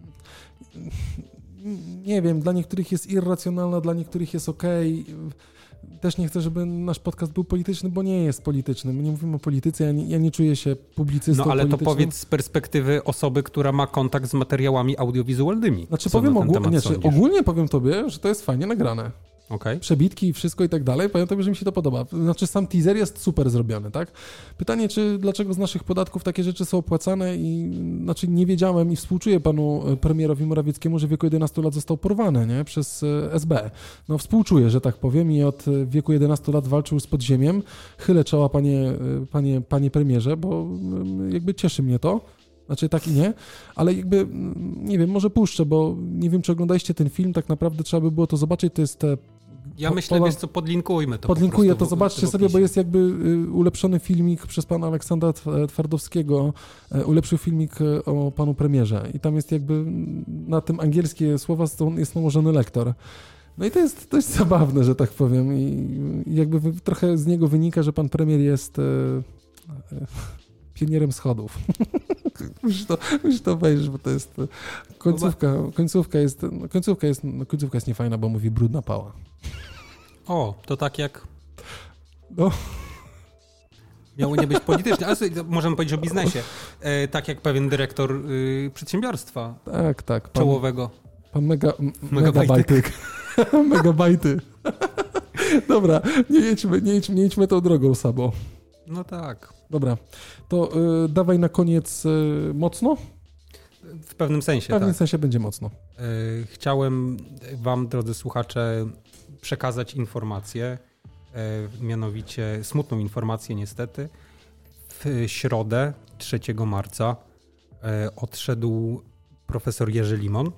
Nie wiem, dla niektórych jest irracjonalna, dla niektórych jest okej. Też nie chcę, żeby nasz podcast był polityczny, bo nie jest polityczny. My nie mówimy o polityce, ja nie, ja nie czuję się publicystą No ale to politycznym. powiedz z perspektywy osoby, która ma kontakt z materiałami audiowizualnymi. Znaczy, powiem ogól... nie, czy ogólnie powiem tobie, że to jest fajnie nagrane. Okay. Przebitki i wszystko i tak dalej. Powiem tobie, że mi się to podoba. Znaczy sam teaser jest super zrobiony, tak? Pytanie, czy dlaczego z naszych podatków takie rzeczy są opłacane i znaczy nie wiedziałem i współczuję panu premierowi Morawieckiemu, że w wieku jedenastu lat został porwany, nie? Przez S B. No współczuję, że tak powiem i od wieku jedenastu lat walczył z podziemiem. Chylę czoła, panie, panie, panie premierze, bo jakby cieszy mnie to. Znaczy tak i nie, ale jakby, nie wiem, może puszczę, bo nie wiem, czy oglądaliście ten film, tak naprawdę trzeba by było to zobaczyć, to jest te... Ja po, myślę, po, wiesz co, podlinkujmy to. Podlinkuję po to, zobaczcie sobie, bo jest jakby ulepszony filmik przez pana Aleksandra Twardowskiego, ulepszył filmik o panu premierze i tam jest jakby na tym angielskie słowa jest nałożony lektor. No i to jest dość zabawne, że tak powiem i jakby trochę z niego wynika, że pan premier jest... pionierem schodów. musisz, to, musisz to wejrzeć, bo to jest końcówka, końcówka jest, końcówka jest, końcówka jest niefajna, bo mówi brudna pała. O, to tak jak no. Miało nie być polityczne, ale możemy powiedzieć o biznesie. E, tak jak pewien dyrektor y, przedsiębiorstwa tak, tak, pan, czołowego. Pan mega, megabajtyk. Megabajty. Dobra, nie jedźmy, nie jedźmy, nie jedźmy tą drogą, Sabo. No tak. Dobra, to y, dawaj na koniec y, mocno? W pewnym sensie, W pewnym tak. sensie będzie mocno. Y, chciałem wam, drodzy słuchacze, przekazać informację, y, mianowicie smutną informację niestety. W środę, trzeciego marca, y, odszedł profesor Jerzy Limon,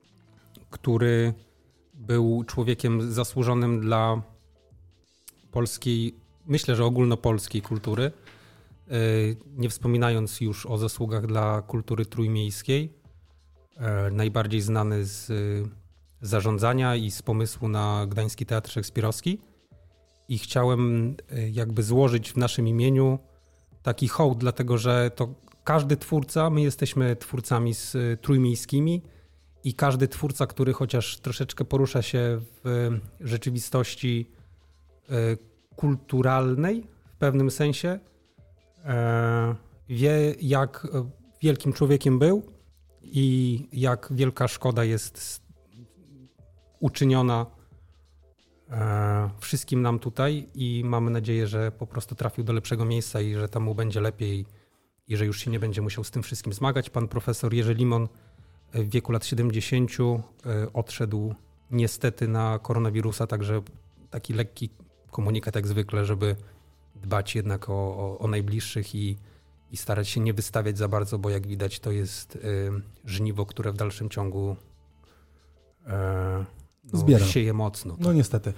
który był człowiekiem zasłużonym dla polskiej, myślę, że ogólnopolskiej kultury, nie wspominając już o zasługach dla kultury trójmiejskiej. najbardziej znany z zarządzania i z pomysłu na Gdański Teatr Szekspirowski. I chciałem jakby złożyć w naszym imieniu taki hołd, dlatego że to każdy twórca, my jesteśmy twórcami z trójmiejskimi i każdy twórca, który chociaż troszeczkę porusza się w rzeczywistości kulturalnej w pewnym sensie, wie, jak wielkim człowiekiem był i jak wielka szkoda jest uczyniona wszystkim nam tutaj i mamy nadzieję, że po prostu trafił do lepszego miejsca i że tam mu będzie lepiej i że już się nie będzie musiał z tym wszystkim zmagać. Pan profesor Jerzy Limon w wieku lat siedemdziesięciu odszedł niestety na koronawirusa, także taki lekki komunikat jak zwykle, żeby dbać jednak o, o, o najbliższych i, i starać się nie wystawiać za bardzo, bo jak widać to jest y, żniwo, które w dalszym ciągu y, no, zbiera. Sieje mocno. Tak? No niestety.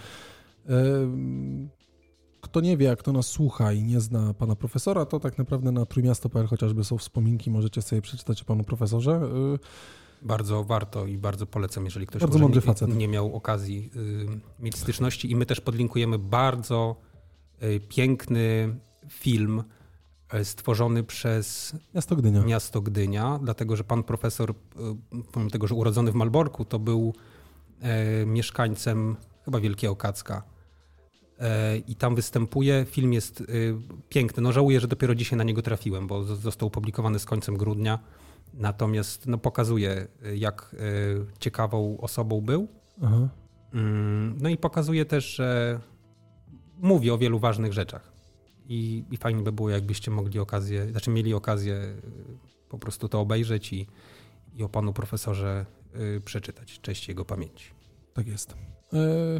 Kto nie wie, jak to nas słucha i nie zna pana profesora, to tak naprawdę na trójmiasto kropka p l chociażby są wspominki, możecie sobie przeczytać o panu profesorze. Bardzo warto i bardzo polecam, jeżeli ktoś bardzo mądry nie, facet. nie miał okazji y, mieć styczności. I my też podlinkujemy bardzo y, piękny film y, stworzony przez Miasto Gdynia. Miasto Gdynia, dlatego że pan profesor, y, pomimo tego, że urodzony w Malborku, to był y, mieszkańcem chyba Wielkiego Kadzka. Y, I tam występuje. Film jest y, piękny. No żałuję, że dopiero dzisiaj na niego trafiłem, bo z, został opublikowany z końcem grudnia. Natomiast no, pokazuje, jak y, ciekawą osobą był. Aha. Mm, no i pokazuje też, że mówi o wielu ważnych rzeczach. I, I fajnie by było, jakbyście mogli okazję, znaczy mieli okazję y, po prostu to obejrzeć i, i o panu profesorze y, przeczytać. Cześć jego pamięci. Tak jest. E...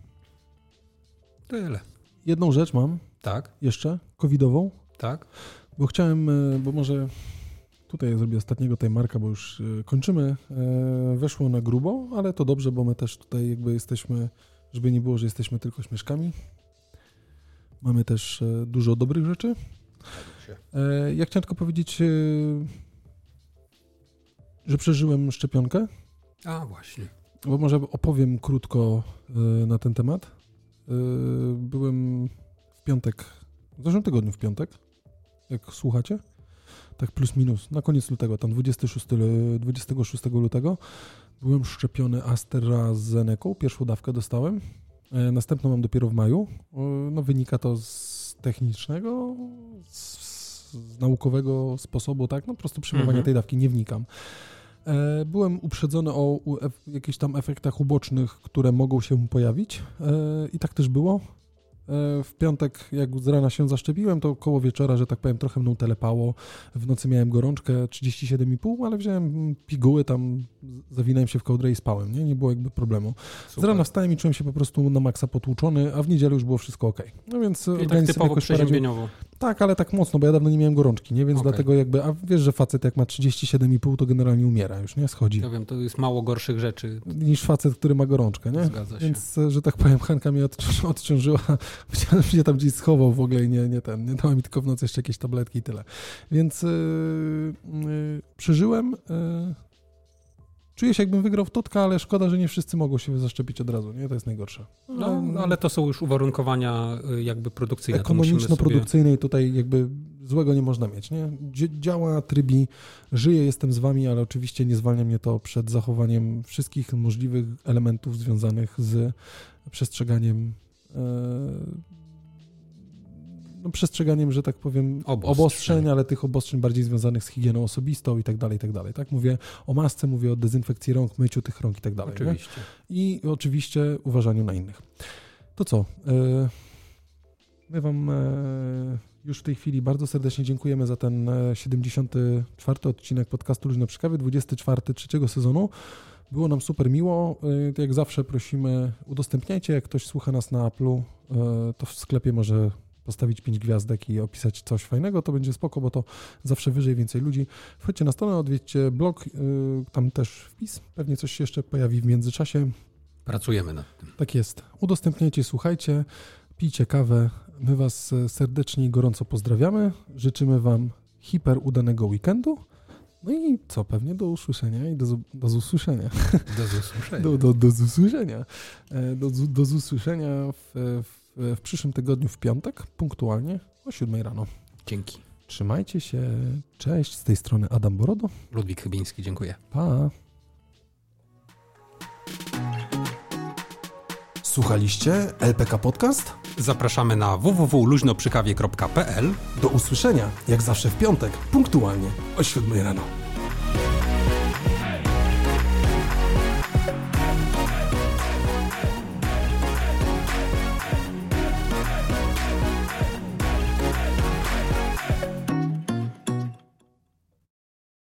Tyle. Jedną rzecz mam. Tak. Jeszcze, covidową. Tak. Bo chciałem, bo może... Tutaj zrobię ostatniego timemarka, bo już kończymy. Weszło na grubo, ale to dobrze, bo my też tutaj jakby jesteśmy, żeby nie było, że jesteśmy tylko śmieszkami. Mamy też dużo dobrych rzeczy. Ja chciałem tylko powiedzieć, że przeżyłem szczepionkę. A właśnie. Bo może opowiem krótko na ten temat. Byłem w piątek, w zeszłym tygodniu w piątek, jak słuchacie. Tak plus minus, na koniec lutego, tam dwudziestego szóstego lutego byłem szczepiony AstraZeneką, pierwszą dawkę dostałem, następną mam dopiero w maju. No wynika to z technicznego, z, z naukowego sposobu, tak, no po prostu przyjmowania mm-hmm. tej dawki, nie wnikam. Byłem uprzedzony o jakichś tam efektach ubocznych, które mogą się pojawić i tak też było. W piątek, jak z rana się zaszczepiłem, to koło wieczora, że tak powiem, trochę mną telepało. W nocy miałem gorączkę trzydzieści siedem i pół, ale wziąłem piguły, tam zawinąłem się w kołdrę i spałem, nie? Nie było jakby problemu. Super. Z rana wstałem i czułem się po prostu na maksa potłuczony, a w niedzielę już było wszystko okej. No więc i tak typowo przeziębieniowo. Tak, ale tak mocno, bo ja dawno nie miałem gorączki, nie? Więc okay. dlatego jakby, a wiesz, że facet jak ma trzydzieści siedem i pół, to generalnie umiera już, nie? Schodzi. Ja wiem, to jest mało gorszych rzeczy. Niż facet, który ma gorączkę, nie? Zgadza się. Więc, że tak powiem, Hanka mnie odcią- odciążyła. Chciałem się tam gdzieś schował w ogóle i nie, nie ten, nie dała mi tylko w nocy jeszcze jakieś tabletki i tyle. Więc yy, yy, przeżyłem. Yy, czuję się, jakbym wygrał w Totka, ale szkoda, że nie wszyscy mogą się zaszczepić od razu, nie? To jest najgorsze. No, no ale to są już uwarunkowania jakby produkcyjne. Ekonomiczno-produkcyjne sobie... i tutaj jakby złego nie można mieć, nie? Działa, trybi, żyję, jestem z wami, ale oczywiście nie zwalnia mnie to przed zachowaniem wszystkich możliwych elementów związanych z przestrzeganiem no, przestrzeganiem, że tak powiem, obostrzeń. obostrzeń, ale tych obostrzeń bardziej związanych z higieną osobistą i tak dalej, i tak dalej. Tak? Mówię o masce, mówię o dezynfekcji rąk, myciu tych rąk i tak dalej. Oczywiście. Nie? I oczywiście uważaniu na innych. To co? My wam już w tej chwili bardzo serdecznie dziękujemy za ten siedemdziesiąty czwarty odcinek podcastu Luźno przy kawie, dwudziesty czwarty trzeciego sezonu. Było nam super miło. Jak zawsze prosimy, udostępniajcie. Jak ktoś słucha nas na Apple'u, to w sklepie może postawić pięć gwiazdek i opisać coś fajnego. To będzie spoko, bo to zawsze wyżej więcej ludzi. Wchodźcie na stronę, odwiedźcie blog, tam też wpis. Pewnie coś się jeszcze pojawi w międzyczasie. Pracujemy nad tym. Tak jest. Udostępniajcie, słuchajcie, pijcie kawę. My was serdecznie i gorąco pozdrawiamy. Życzymy wam hiper udanego weekendu. No i co, pewnie do usłyszenia i do, do usłyszenia. Do usłyszenia. Do, do, do usłyszenia. Do, do usłyszenia w, w, w przyszłym tygodniu w piątek, punktualnie o siódmej rano. Dzięki. Trzymajcie się. Cześć, z tej strony Adam Borodo. Ludwik Chybiński, dziękuję. Pa. Słuchaliście L P K Podcast? Zapraszamy na w w w kropka luźnoprzykawie kropka p l. Do usłyszenia, jak zawsze w piątek, punktualnie o siódmej rano.